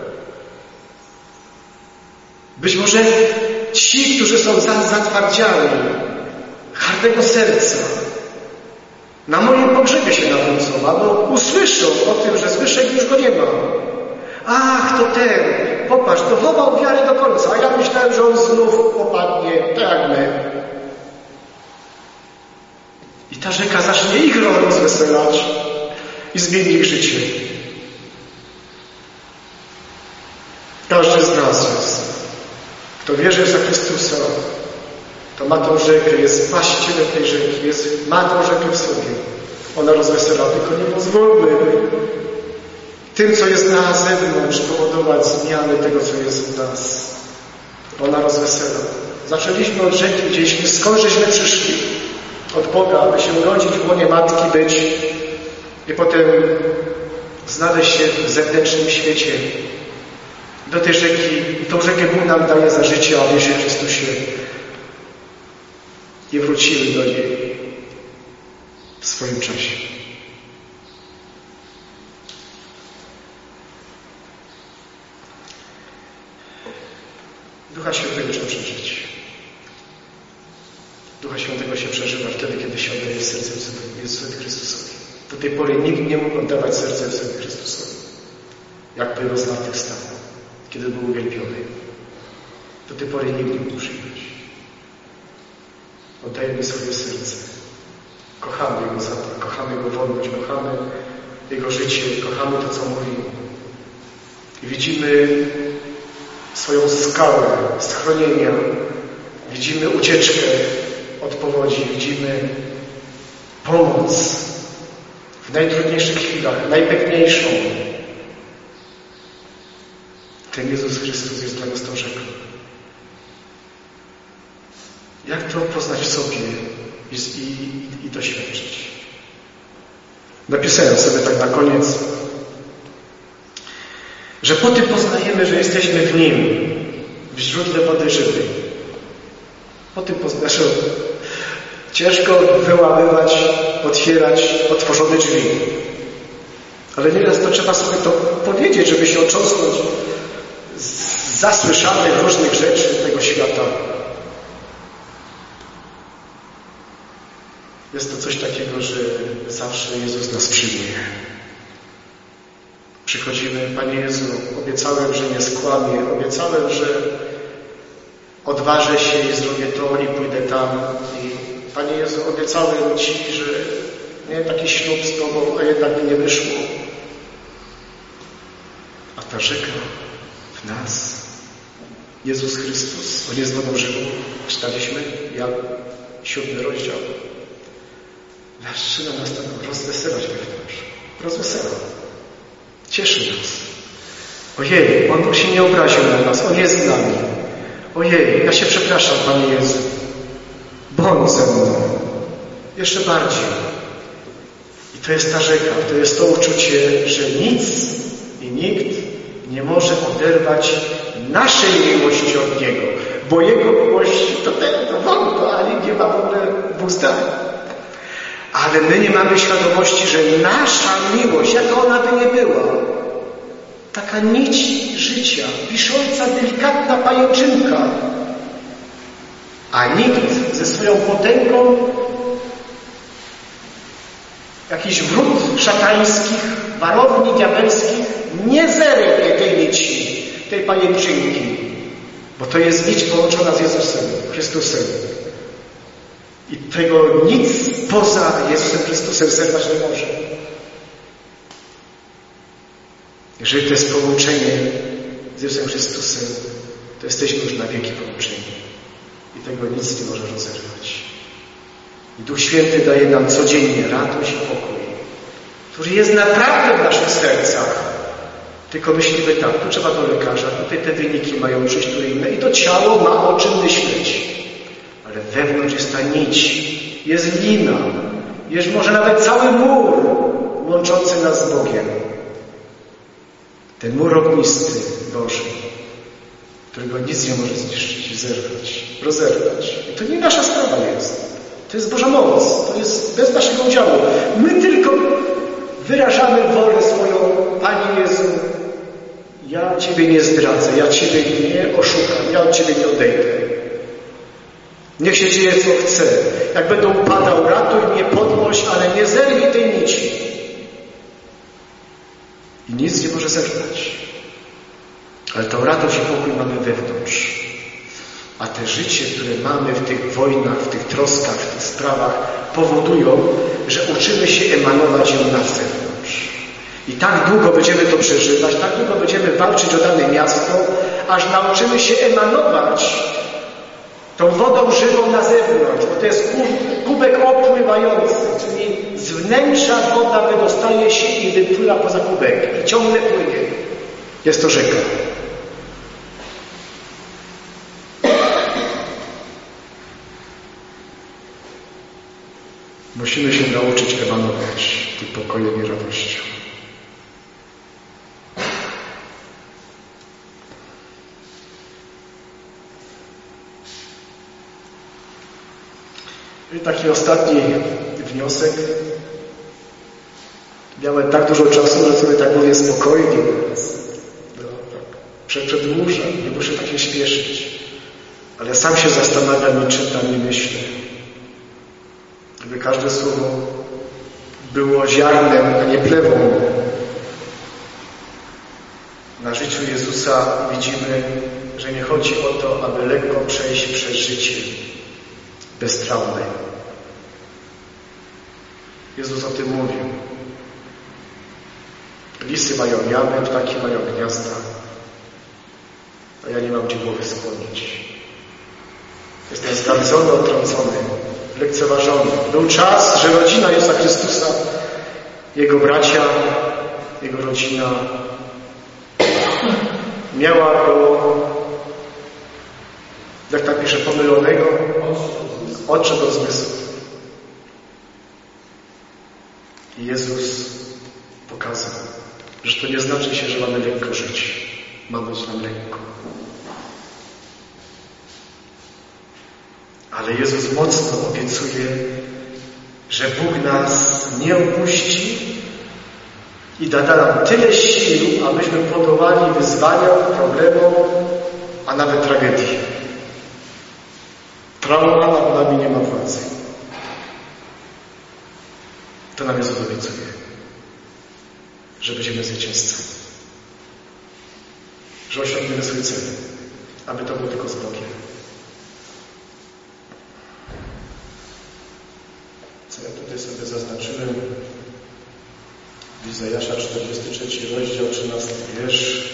Być może ci, którzy są zatwardziali, hardego serca, na moim pogrzebie się nawrócą, albo usłyszą o tym, że Zbyszek już go nie ma. Ach, to ten, popatrz, popatrz, dochował wiary do końca, a ja myślałem, że on znów popadnie, tak jak my. I ta rzeka zacznie ich rozweselać i zmieni ich życie. Każdy z nas jest. Kto wierzy w Chrystusa, to ma tą rzekę, jest właścicielem tej rzeki, jest, ma tą rzekę w sobie. Ona rozwesela, tylko nie pozwólmy tym, co jest na zewnątrz, powodować zmiany tego, co jest w nas. Ona rozwesela. Zaczęliśmy od rzeki, gdzieśmy, skąd żeśmy przyszli? Od Boga, aby się urodzić w łonie matki, być i potem znaleźć się w zewnętrznym świecie. Do tej rzeki, i tą rzekę Bóg nam daje za życie, a wierzy w Chrystusie. I wrócimy do niej w swoim czasie. Ducha Świętego trzeba przeżyć. Ducha Świętego się przeżywa wtedy, kiedy się oddaje sercem Jezusowi Chrystusowi. Do tej pory nikt nie mógł oddawać serca Jezusowi Chrystusowi. Jakby rozlartych stanął, kiedy był uwielbiony. Do tej pory nikt nie mógł przyjąć. Oddajemy swoje serce. Kochamy Jego zapach, kochamy Jego wolność, kochamy Jego życie, kochamy to, co mówi. I widzimy swoją skałę schronienia. Widzimy ucieczkę od powodzi. Widzimy pomoc w najtrudniejszych chwilach, najpewniejszą. Ten Jezus Chrystus jest dla nas tą rzeką. Jak to poznać w sobie i, i, i doświadczyć? Napisałem sobie tak na koniec, że po tym poznajemy, że jesteśmy w Nim, w źródle wody żywej. Po tym poznajemy, że ciężko wyłamywać, otwierać otworzone drzwi. Ale nieraz to trzeba sobie to powiedzieć, żeby się otrząsnąć z zasłyszanych różnych rzeczy tego świata. Jest to coś takiego, że zawsze Jezus nas przyjmuje. Przychodzimy, Panie Jezu, obiecałem, że nie skłamię, obiecałem, że odważę się i zrobię to i pójdę tam. I Panie Jezu, obiecałem Ci, że miałem taki ślub z Tobą, a jednak mi nie wyszło. A ta rzeka w nas, Jezus Chrystus, On jest wodą żywą. Czytaliśmy Jan, siódmy rozdział. Zaczyna nas tak rozweselać wewnątrz. Rozwesela. Cieszy nas. Ojej, On się nie obraził na nas. On jest z nami. Ojej, ja się przepraszam, Panie Jezu. Bądź ze mną. Jeszcze bardziej. I to jest ta rzeka. To jest to uczucie, że nic i nikt nie może oderwać naszej miłości od Niego. Bo Jego miłości to ten, to wątło, a nikt nie ma w ogóle dwóch zdań. Ale my nie mamy świadomości, że nasza miłość, jaka ona by nie była, taka nić życia, wisząca, delikatna pajęczynka, a nikt ze swoją potęgą jakichś wrót szatańskich, warowni diabelskich nie zerwie tej nici, tej pajęczynki, bo to jest nić połączona z Jezusem Chrystusem. I tego nic poza Jezusem Chrystusem zerwać nie może. Jeżeli to jest połączenie z Jezusem Chrystusem, to jesteśmy już na wieki połączeni. I tego nic nie może rozerwać. I Duch Święty daje nam codziennie radość i pokój, który jest naprawdę w naszych sercach. Tylko myślimy tak, tu trzeba do lekarza, tutaj te wyniki mają przyjść, tu inne. I to ciało ma o czym myśleć. Ale wewnątrz jest ta nić, jest lina, jest może nawet cały mur łączący nas z Bogiem. Ten mur ognisty Boży, którego nic nie może zniszczyć, zerwać, rozerwać. I to nie nasza sprawa jest. To jest Boża moc, to jest bez naszego udziału. My tylko wyrażamy wolę swoją. Panie Jezu, ja Ciebie nie zdradzę, ja Ciebie nie oszukam, ja od Ciebie nie odejdę. Niech się dzieje, co chce. Jak będę upadał, ratuj mnie, podnoś, ale nie zerwij tej nici. I nic nie może zerwać. Ale tą radość i pokój mamy wewnątrz. A te życie, które mamy w tych wojnach, w tych troskach, w tych sprawach powodują, że uczymy się emanować ją na zewnątrz. I tak długo będziemy to przeżywać, tak długo będziemy walczyć o dane miasto, aż nauczymy się emanować tą wodą żywą na zewnątrz, bo to jest kubek opływający, czyli z wnętrza woda wydostaje się i wypływa poza kubek i ciągle płynie. Jest to rzeka. Musimy się nauczyć emanować tym pokojem i radością. I taki ostatni wniosek. Miałem tak dużo czasu, że sobie tak mówię spokojnie. No, tak. Przedłużam, nie muszę tak się śpieszyć. Ale sam się zastanawiam i czytam i myślę. Gdyby każde słowo było ziarnem, a nie plewą. Na życiu Jezusa widzimy, że nie chodzi o to, aby lekko przejść przez życie beztraumne. Jezus o tym mówił. Lisy mają jamy, ptaki mają gniazda, a ja nie mam gdzie głowy skłonić. Jestem zgardzony, odtrącony, lekceważony. Był czas, że rodzina Jezusa Chrystusa, Jego bracia, Jego rodzina miała Go, jak tak pisze, pomylonego od czego zmysłu. I Jezus pokazał, że to nie znaczy się, że mamy lekko żyć. Ma być nam lekko. Ale Jezus mocno obiecuje, że Bóg nas nie opuści i da nam tyle sił, abyśmy podołali wyzwaniom, problemom, a nawet tragedii. Trauma nad nami nie ma władzy. To nam Jezus obiecuje, że będziemy zwycięzcami. Że osiągniemy swój cel, aby to było tylko z Bogiem. Co ja tutaj sobie zaznaczyłem? W Izajasza czterdziesty trzeci rozdział, trzynasty wiersz.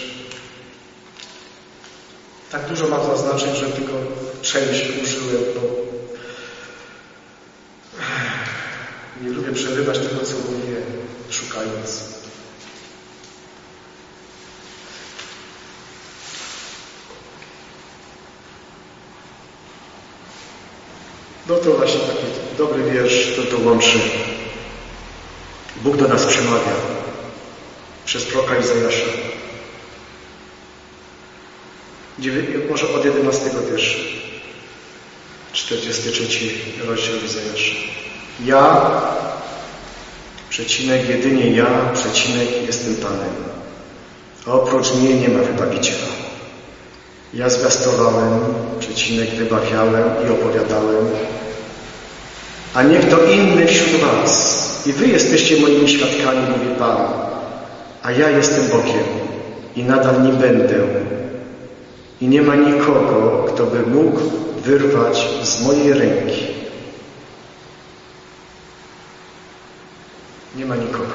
Tak dużo mam zaznaczeń, że tylko część użyłem, bo nie lubię przerywać tego, co mówię, szukając. No to właśnie taki dobry wiersz, to dołączy. Bóg do nas przemawia przez proroka Izajasza. Może od jedenastego wiersza. czterdziesty trzeci rozdział Izajasza. Ja, przecinek, jedynie ja, przecinek, jestem Panem. A oprócz mnie nie ma wybawiciela. Ja zwiastowałem, przecinek, wybawiałem i opowiadałem, a nie kto inny wśród was. I wy jesteście moimi świadkami, mówi Pan, a ja jestem Bogiem i nadal nie będę. I nie ma nikogo, kto by mógł wyrwać z mojej ręki. Nie ma nikogo.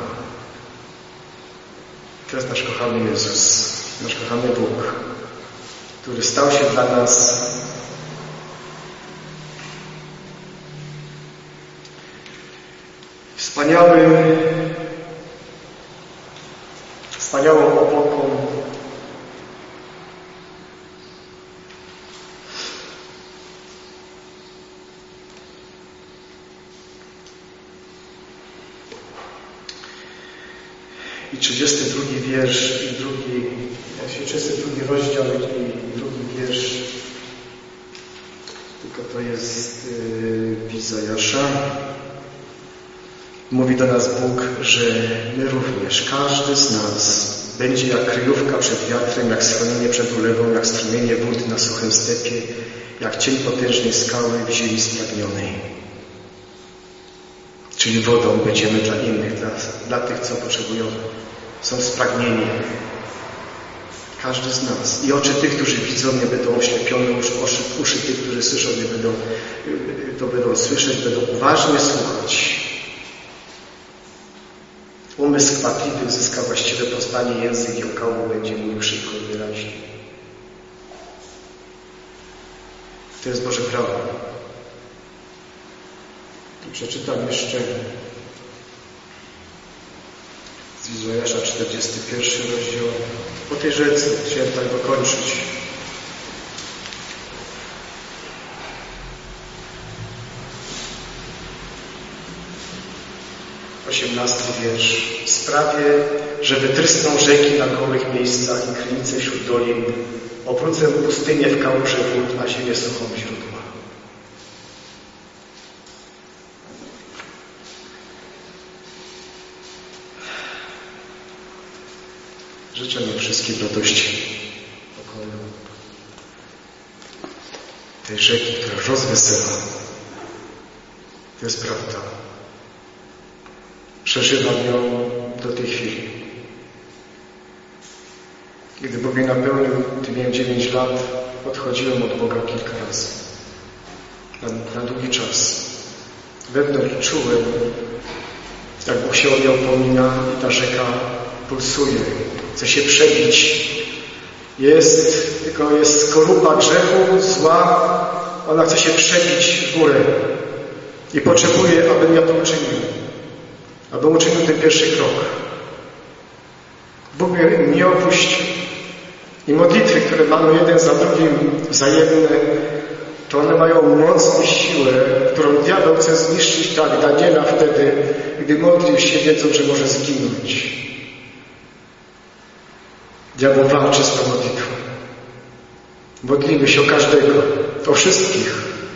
To jest nasz kochany Jezus, nasz kochany Bóg, który stał się dla nas wspaniałym, wspaniałą opoką, i trzydziesty drugi wiersz i drugi, trzydziesty drugi rozdział i drugi wiersz, tylko to jest yy, Izajasza. Mówi do nas Bóg, że my również, każdy z nas będzie jak kryjówka przed wiatrem, jak schronienie przed ulewą, jak strumienie wód na suchym stepie, jak cień potężnej skały w ziemi spragnionej. Czyli wodą będziemy dla innych, dla, dla tych, co potrzebują, są spragnieni. Każdy z nas. I oczy tych, którzy widzą, nie będą oślepione, uszy, uszy tych, którzy słyszą, nie będą, to będą słyszeć, będą uważnie słuchać. Umysł skwapliwy uzyska właściwe poznanie, język jąkały będzie mówił szybko i wyraźnie. To jest Boże prawo. I przeczytam jeszcze z Izajasza czterdziesty pierwszy rozdział. Po tej rzece chciałem tak dokończyć. osiemnasty wiersz. Sprawię, że wytrysną rzeki na gołych miejscach i krynice wśród dolin. Obrócę pustynię w kałuże wód, a ziemię suchą źródła. Życzę mi wszystkim radości, pokoju, tej rzeki, która rozwesela. To jest prawda. Przeżywam ją do tej chwili. Gdy Bóg mnie napełnił, gdy miałem dziewięć lat, odchodziłem od Boga kilka razy. Na, na długi czas. Wewnątrz czułem, jak Bóg się o mnie upomina i ta rzeka pulsuje. Chce się przebić. Jest, tylko jest skorupa grzechu, zła. Ona chce się przebić w górę. I potrzebuje, abym ja to uczynił. Abym uczynił ten pierwszy krok. Bóg mnie nie opuścił. I modlitwy, które mamy jeden za drugim wzajemne, to one mają moc i siłę, którą diabeł chce zniszczyć, tak Daniela wtedy, gdy modlił się, wiedząc, że może zginąć. Diabeł walczy z tą modlitwą. Modlimy się o każdego, o wszystkich.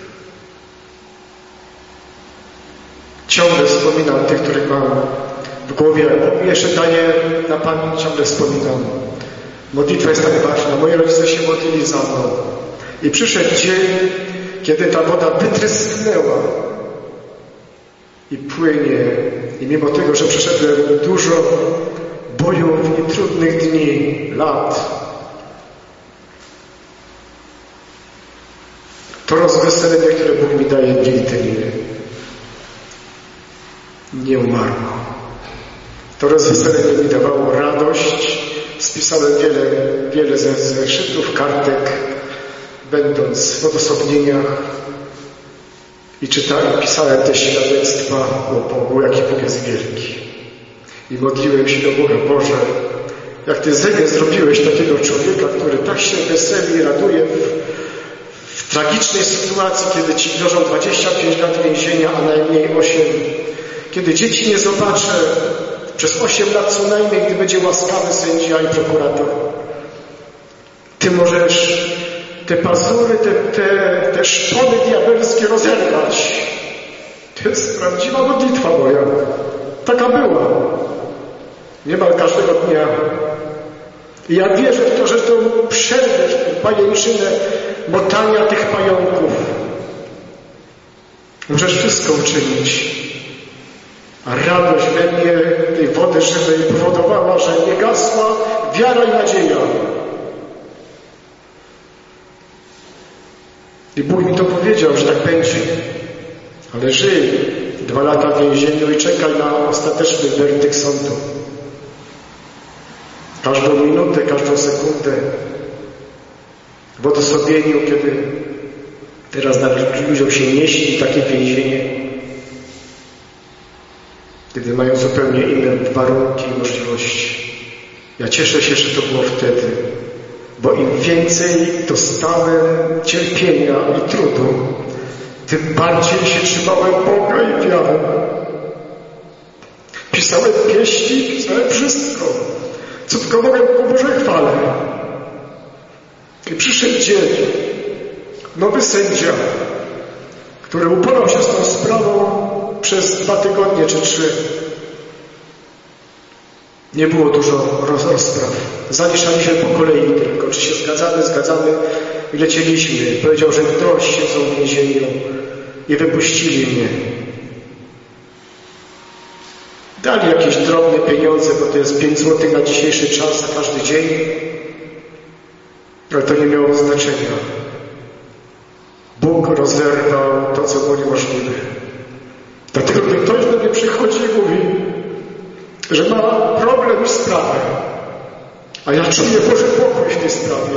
Ciągle wspominam tych, których mam w głowie. Bóg mi jeszcze daje na pamięć, ciągle wspominam. Modlitwa jest tak ważna. Moi rodzice się modlili za mną. I przyszedł dzień, kiedy ta woda wytrysknęła i płynie. I mimo tego, że przeszedłem dużo bojów i trudnych dni, lat, to rozweselenie, które Bóg mi daje w dzień nie umarło. To rozweselenie mi dawało radość. Spisałem wiele, wiele ze zeszytów, kartek, będąc w odosobnieniach i czytałem, pisałem te świadectwa o Bogu, jaki Bóg jest wielki. I modliłem się do Boga: Boże, jak Ty ze mnie zrobiłeś takiego człowieka, który tak się weseli i raduje w, w tragicznej sytuacji, kiedy Ci grożą dwadzieścia pięć lat więzienia, a najmniej osiem. Kiedy dzieci nie zobaczę przez osiem lat co najmniej, gdy będzie łaskawy sędzia i prokurator. Ty możesz te pazury, te, te, te szpony diabelskie rozerwać. To jest prawdziwa modlitwa moja. Taka była. Niemal każdego dnia. I ja wierzę w to, że to przerwiesz tę pajęczynę motania tych pająków. Możesz wszystko uczynić. A radość we mnie tej wody żywej powodowała, że nie gasła wiara i nadzieja. I Bóg mi to powiedział, że tak będzie. Ale żyj dwa lata w więzieniu i czekaj na ostateczny werdykt sądu. Każdą minutę, każdą sekundę w odosobnieniu, kiedy teraz nawet ludziom się nie śni takie więzienie, kiedy mają zupełnie inne warunki i możliwości. Ja cieszę się, że to było wtedy, bo im więcej dostałem cierpienia i trudu, tym bardziej się trzymałem Boga i wiary. Pisałem pieśni, pisałem wszystko, co tylko mogłem ku Bożej chwale. I przyszedł dzień, nowy sędzia, który uporał się z tą sprawą przez dwa tygodnie czy trzy. Nie było dużo roz, rozpraw. Zaliczaliśmy po kolei tylko, czy się zgadzamy, zgadzamy i lecieliśmy. Powiedział, że dość, siedzą w więzieniu i wypuścili mnie. Dali jakieś drobne pieniądze, bo to jest pięć złotych na dzisiejszy czas, za każdy dzień. Ale to nie miało znaczenia. Bóg rozerwał to, co było niemożliwe. Dlatego, gdy ktoś do mnie przychodzi i mówi, że ma problem i sprawę, a ja czuję Boży pokój w tej sprawie,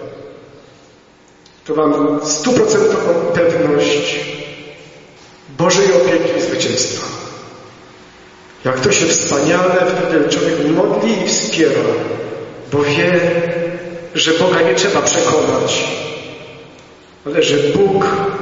to mam stuprocentową pewność Bożej opieki i zwycięstwa. Jak to się wspaniale wtedy człowiek modli i wspiera, bo wie, że Boga nie trzeba przekonać, ale że Bóg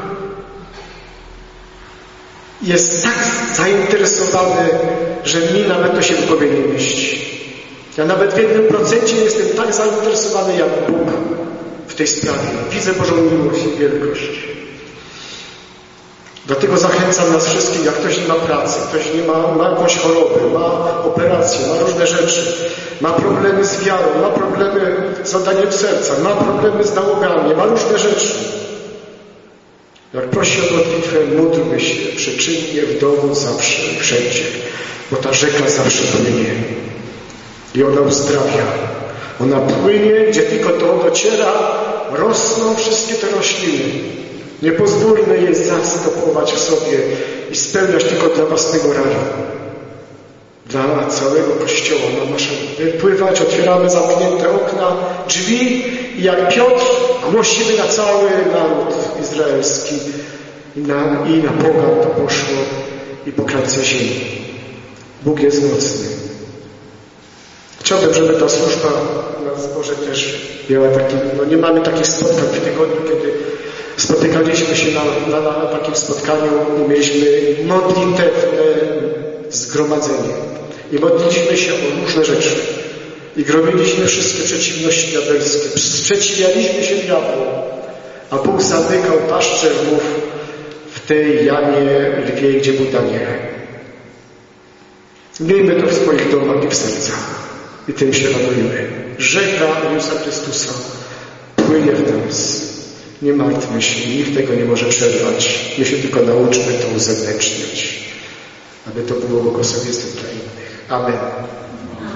jest tak zainteresowany, że mi nawet to się w głowie nie mieści. Ja nawet w jednym procencie jestem tak zainteresowany jak Bóg w tej sprawie. Widzę Bożą miłość i wielkość. Dlatego zachęcam nas wszystkich, jak ktoś nie ma pracy, ktoś nie ma, ma jakąś chorobę, ma operację, ma różne rzeczy, ma problemy z wiarą, ma problemy z oddaniem serca, ma problemy z nałogami, ma różne rzeczy. Jak prosi o modlitwę, módlmy się przyczynnie w domu zawsze i wszędzie, bo ta rzeka zawsze płynie i ona uzdrawia. Ona płynie, gdzie tylko to dociera, rosną wszystkie te rośliny. Niepozwólne jest zastopować w sobie i spełniać tylko dla własnego raju. Dla całego Kościoła na naszą wypływać, otwieramy zamknięte okna, drzwi i jak Piotr głosimy na cały naród izraelski i na, i na pogan to poszło i po krańce ziemi. Bóg jest mocny. Chciałbym, żeby ta służba na zborze też miała taki, no nie mamy takich spotkań w tygodniu, kiedy spotykaliśmy się na, na, na takim spotkaniu i mieliśmy modlitewne zgromadzenie. I modliliśmy się o różne rzeczy. I gromiliśmy wszystkie przeciwności diabelskie. Sprzeciwialiśmy się diabłu. A Bóg zamykał paszczę lwów w tej jamie lwiej, gdzie był Daniel. Miejmy to w swoich domach i w sercach. I tym się radujmy. Rzeka Jezusa Chrystusa płynie w nas. Nie martwmy się, nikt tego nie może przerwać. My się tylko nauczmy to uzewnętrzniać, aby to było błogosławieństwem dla innych. Amen.